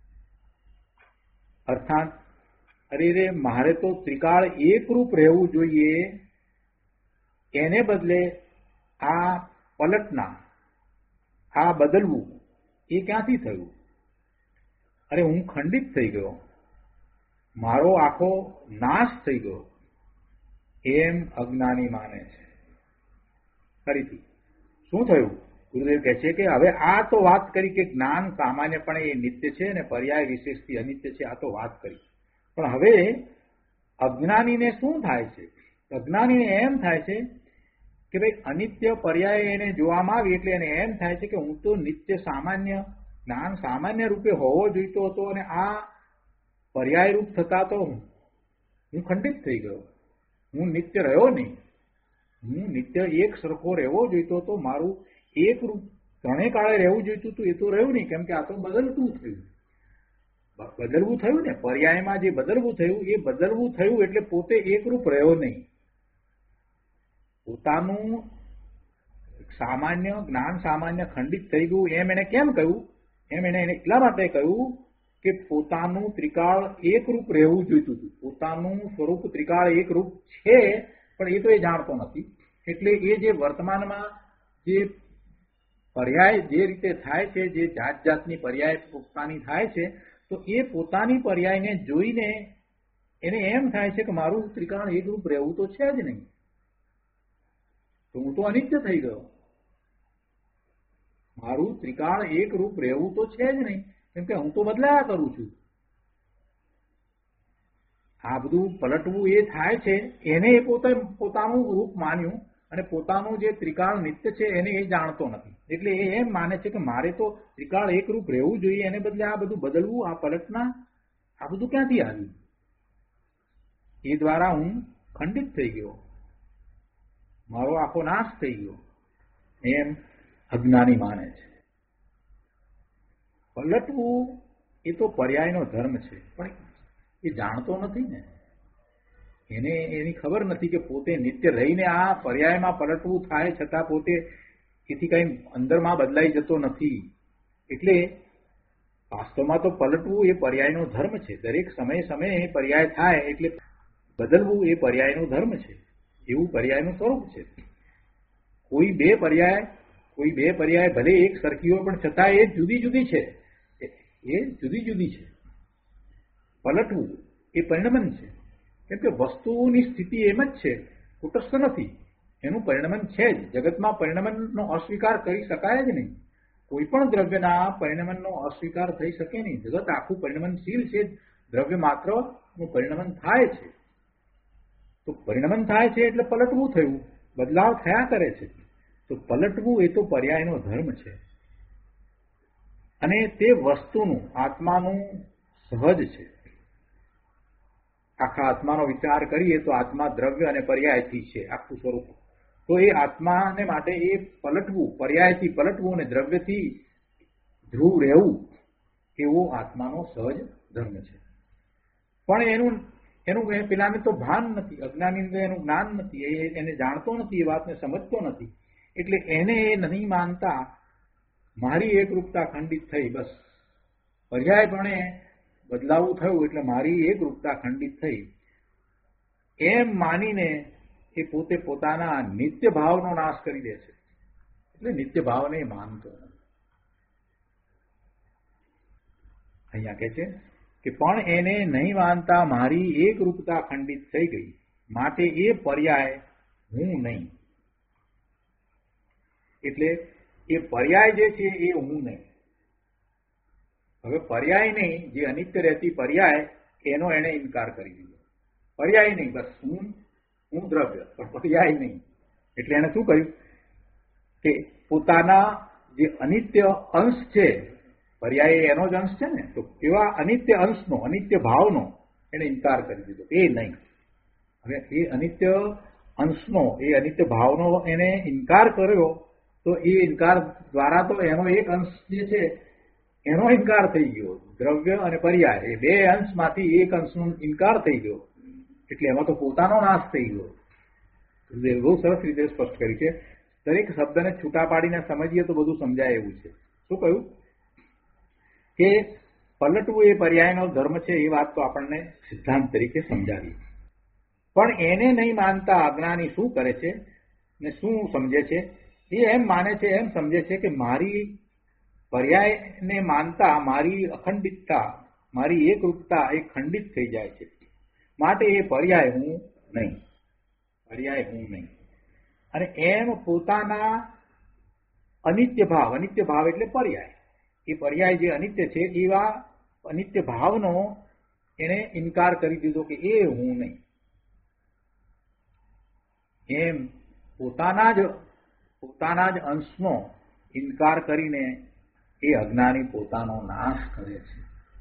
અર્થાત અરે રે મારે તો ત્રિકાળ એકરૂપ રહેવું જોઈએ, એને બદલે આ પલટના, આ બદલવું, એ ક્યાંથી થયું? અરે હું ખંડિત થઈ ગયો, મારો આખો નાશ થઈ ગયો, એમ અજ્ઞાની માને છે. ફરીથી શું થયું? ગુરુદેવ કહે છે કે હવે આ તો વાત કરી કે જ્ઞાન સામાન્યપણે એ નિત્ય છે અને પર્યાય વિશેષથી અનિત્ય છે, આ તો વાત કરી. પણ હવે અજ્ઞાનીને શું થાય છે? અજ્ઞાનીને એમ થાય છે કે ભાઈ અનિત્ય પર્યાય એને જોવામાં આવી એટલે એને એમ થાય છે કે હું તો નિત્ય સામાન્ય જ્ઞાન સામાન્ય રૂપે હોવો જોઈતો હતો, અને આ પર્યાય રૂપ થતા તો હું ખંડિત થઈ ગયો, હું નિત્ય રહ્યો નહીં. હું નિત્ય એક સરખો રહેવો જોઈતો હતો, મારું એક રૂપ ત્રણેય કાળે રહેવું જોઈતું હતું, એ તો રહ્યું નહીં. કેમ કે આ તો બદલતું થયું. બદલવું થયું ને, પર્યાયમાં જે બદલવું થયું એ બદલવું થયું એટલે પોતે એકરૂપ રહ્યો નહીં. પોતાનું સામાન્ય જ્ઞાન સામાન્ય ખંડિત થઈ ગયું. એમ એને કેમ કહ્યું? એમ એને એટલા માટે કહ્યું કે પોતાનું ત્રિકાળ એકરૂપ રહેવું જોઈતું હતું. પોતાનું સ્વરૂપ ત્રિકાળ એકરૂપ છે, પણ એ તો એ જાણતો નથી. એટલે એ જે વર્તમાનમાં જે પર્યાય જે રીતે થાય છે, જે જાત જાતની પર્યાય પોતાની થાય છે, તો એ પોતાની પર્યાયને જોઈને એને એમ થાય છે કે મારું ત્રિકાળ એકરૂપ રહેવું તો છે જ નહીં, તો હું તો અનિત્ય થઈ ગયો. મારું ત્રિકાળ એકરૂપ રહેવું તો છે જ નહીં, કેમ કે હું તો બદલાયા કરું છું. આ બધું પલટવું એ થાય છે, એને એ પોતે પોતાનું રૂપ માન્યું અને પોતાનું જે ત્રિકાળ નિત્ય છે એને એ જાણતો નથી. એટલે એ એમ માને છે કે મારે તો ત્રિકાળ એકરૂપ રહેવું જોઈએ, એને બદલે આ બધું બદલવું, આ પલટના, આ બધું ક્યાંથી આવ્યું? એ દ્વારા હું ખંડિત થઈ ગયો, મારો આખો નાશ થઈ ગયો, એમ અજ્ઞાની માને છે. પલટવું એ તો પર્યાયનો ધર્મ છે, પણ એ જાણતો નથી ને, એને એની ખબર નથી કે પોતે નિત્ય રહીને આ પર્યાયમાં પલટવું થાય છતાં પોતે એથી કઈ અંદરમાં બદલાઈ જતો નથી. એટલે વાસ્તવમાં તો પલટવું એ પર્યાયનો ધર્મ છે. દરેક સમયે સમયે એ પર્યાય થાય એટલે બદલવું એ પર્યાયનો ધર્મ છે, એવું પર્યાયનું સ્વરૂપ છે. કોઈ બે પર્યાય કોઈ બે પર્યાય ભલે એક સરખી હોય પણ છતાં એ જુદી જુદી છે, એ જુદી જુદી છે. પલટવું એ પરિણમન છે, કેમ કે વસ્તુની સ્થિતિ એમ જ છે, કુટસ્થ નથી, એનું પરિણમન છે જ. જગતમાં પરિણમનનો અસ્વીકાર કરી શકાય જ નહીં. કોઈ પણ દ્રવ્યના પરિણમનનો અસ્વીકાર થઈ શકે નહીં. જગત આખું પરિણમનશીલ છે, દ્રવ્ય માત્રનું પરિણમન થાય છે. તો પરિણમન થાય છે એટલે પલટવું થયું, બદલાવ થયા કરે છે. તો પલટવું એ તો પર્યાયનો ધર્મ છે, અને તે વસ્તુનું આત્માનું સહજ છે. આખા આત્માનો વિચાર કરીએ તો આત્મા દ્રવ્ય અને પર્યાયથી છે આખું સ્વરૂપ. તો એ આત્માને માટે એ પલટવું, પર્યાયથી પલટવું અને દ્રવ્યથી ધ્રુવ રહેવું, એવો આત્માનો સહજ ધર્મ છે. પણ એનું એનું પેલાને તો ભાન નથી, અજ્ઞાની એનું જ્ઞાન નથી, એને જાણતો નથી, એ વાતને સમજતો નથી. એટલે એને એ નહીં માનતા મારી એકરૂપતા ખંડિત થઈ, બસ પર્યાયપણે બદલાવું થયું એટલે મારી એકરૂપતા ખંડિત થઈ, એમ માનીને એ પોતે પોતાના નિત્ય ભાવનો નાશ કરી દે છે. એટલે નિત્ય ભાવને માનતો નથી. અહીંયા કહે છે કે પણ એને નહીં માનતા મારી એકરૂપતા ખંડિત થઈ ગઈ, માટે એ પર્યાય હું નહીં. એટલે એ પર્યાય જે છે એ હું નહીં. હવે પર્યાય નહીં, જે અનિત્ય રહેતી પર્યાય, એનો એને ઇનકાર કરી દીધો. પર્યાય નહીં, બસ હું હું દ્રવ્ય, પણ પર્યાય નહીં. એટલે એને શું કર્યું કે પોતાના જે અનિત્ય અંશ છે, પર્યાય એનો જ અંશ છે ને, તો એવા અનિત્ય અંશનો, અનિત્ય ભાવનો એને ઇનકાર કરી દીધો, એ નહીં. હવે એ અનિત્ય અંશનો, એ અનિત્ય ભાવનો એને ઇનકાર કર્યો, તો એ ઇનકાર દ્વારા તો એનો એક અંશ જે છે એનો ઇનકાર થઈ ગયો. દ્રવ્ય અને પર્યાય એ બે અંશમાંથી એક અંશનો ઇનકાર થઈ ગયો, એટલે એમાં તો પોતાનો નાશ થઈ ગયો. બહુ સરસ રીતે સ્પષ્ટ કરી છે. દરેક શબ્દને છૂટા પાડીને સમજીએ તો બધું સમજાય એવું છે. શું કહ્યું કે પલટવું એ પર્યાયનો ધર્મ છે, એ વાત તો આપણને સિદ્ધાંત તરીકે સમજાવી. પણ એને નહીં માનતા અજ્ઞાની શું કરે છે ને શું સમજે છે? એ એમ માને છે, એમ સમજે છે કે મારી પર્યાયને માનતા મારી અખંડિતતા, મારી એકરૂપતા એ ખંડિત થઈ જાય છે, માટે એ પર્યાય હું નહીં, પર્યાય હું નહીં. અને એમ પોતાના અનિત્ય ભાવ, અનિત્ય ભાવ એટલે પર્યાય, એ પર્યાય જે અનિત્ય છે એવા અનિત્ય ભાવનો એને ઇનકાર કરી દીધો કે એ હું નહીં. એમ પોતાના જ પોતાના જ અંશનો ઇનકાર કરીને એ અજ્ઞાની પોતાનો નાશ કરે છે.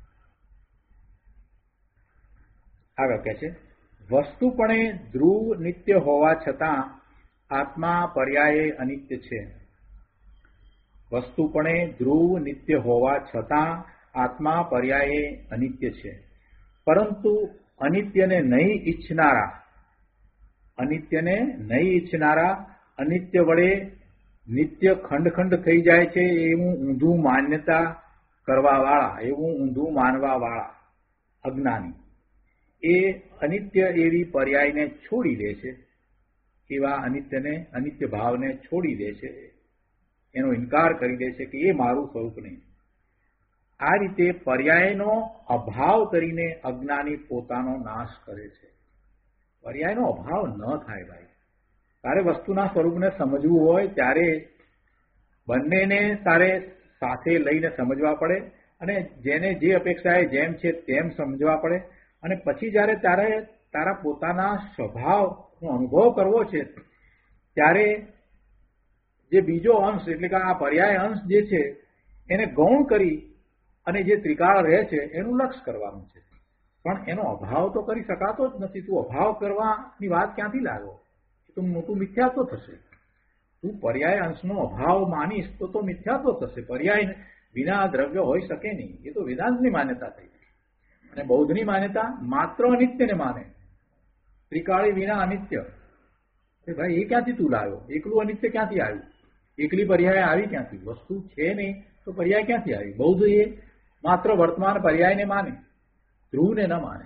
આગળ કહે છે વસ્તુપણે ધ્રુવ નિત્ય હોવા છતાં આત્મા પર્યાયે અનિત્ય છે. વસ્તુપણે ધ્રુવ નિત્ય હોવા છતાં આત્મા પર્યાયે અનિત્ય છે. પરંતુ અનિત્યને નહીં ઈચ્છનારા અનિત્યને નહીં ઈચ્છનારા અનિત્ય વડે નિત્ય ખંડ ખંડ થઈ જાય છે એવું ઊંધું માન્યતા કરવા વાળા, એવું ઊંધું માનવા વાળા અજ્ઞાની એ અનિત્ય એવી પર્યાયને છોડી દે છે, એવા અનિત્યને અનિત્ય ભાવને છોડી દે છે, એનો ઇનકાર કરી દે છે કે એ મારું સ્વરૂપ નહીં. આ રીતે પર્યાયનો અભાવ કરીને અજ્ઞાની પોતાનો નાશ કરે છે. પર્યાયનો અભાવ ન થાય ભાઈ. તારે વસ્તુના સ્વરૂપને સમજવું હોય ત્યારે બંનેને તારે સાથે લઈને સમજવા પડે અને જેને જે અપેક્ષાએ જેમ છે તેમ સમજવા પડે અને પછી જયારે તારે તારા પોતાના સ્વભાવનો અનુભવ કરવો છે ત્યારે જે બીજો અંશ એટલે કે આ પર્યાય અંશ જે છે એને ગૌણ કરી અને જે ત્રિકાળ રહે છે એનું લક્ષ કરવાનું છે. પણ એનો અભાવ તો કરી શકાતો જ નથી. તું અભાવ કરવાની વાત ક્યાંથી લાવો? તો મોટું મિથ્યાત્વ થશે. તું પર્યાય અંશનો અભાવ માનીશ તો તો મિથ્યાત્વ થશે. પર્યાય વિના દ્રવ્ય હોઈ શકે નહીં. એ તો વેદાંતની માન્યતા થઈ. અને બૌદ્ધની માન્યતા માત્ર અનિત્યને માને. ત્રિકાળી વિના અનિત્ય. ભાઈ એ ક્યાંથી તું લાવ્યો? એકલું અનિત્ય ક્યાંથી આવ્યું? એકલી પર્યાય આવી ક્યાંથી? વસ્તુ છે નહીં તો પર્યાય ક્યાંથી આવી? બૌદ્ધ એ માત્ર વર્તમાન પર્યાયને માને, ધ્રુવને ન માને.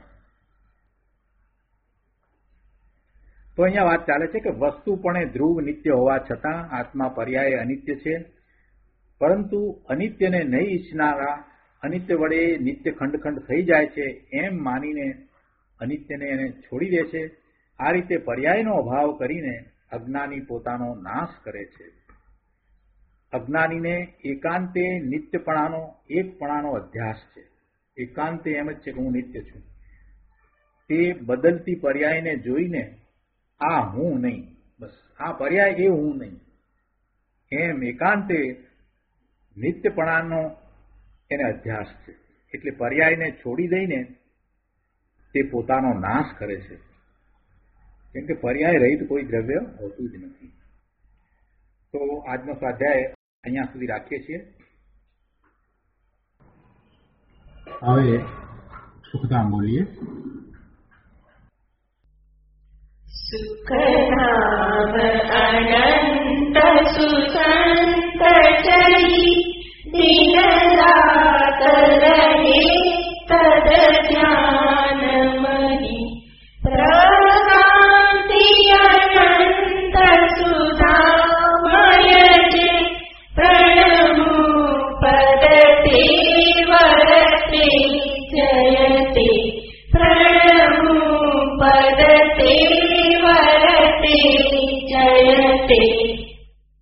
તો અહીંયા વાત ચાલે છે કે વસ્તુપણે ધ્રુવ નિત્ય હોવા છતાં આત્મા પર્યાય અનિત્ય છે. પરંતુ અનિત્યને નહીં ઈચ્છનારા અનિત્ય વડે નિત્ય ખંડ ખંડ થઈ જાય છે એમ માનીને અનિત્યને એને છોડી દે છે. આ રીતે પર્યાયનો અભાવ કરીને અજ્ઞાની પોતાનો નાશ કરે છે. અજ્ઞાનીને એકાંતે નિત્યપણાનો એકપણાનો અધ્યાસ છે. એકાંતે એમ જ છે કે હું નિત્ય છું. તે બદલતી પર્યાયને જોઈને આ હું નહીં, બસ આ પર્યાય એ હું નહીં એમ એકાંતે નિત્યપણાનો એને અધ્યાસ છે. એટલે પર્યાયને છોડી દઈને તે પોતાનો નાશ કરે છે. કેમ કે પર્યાય રહિત કોઈ દ્રવ્ય હોતું જ નથી. તો આજનો સ્વાધ્યાય અહીંયા સુધી રાખીએ છીએ. હવે સુખધામ બોલીએ. સુખધામ અનંત સુસંત ચરી દિન રાત રહે તદ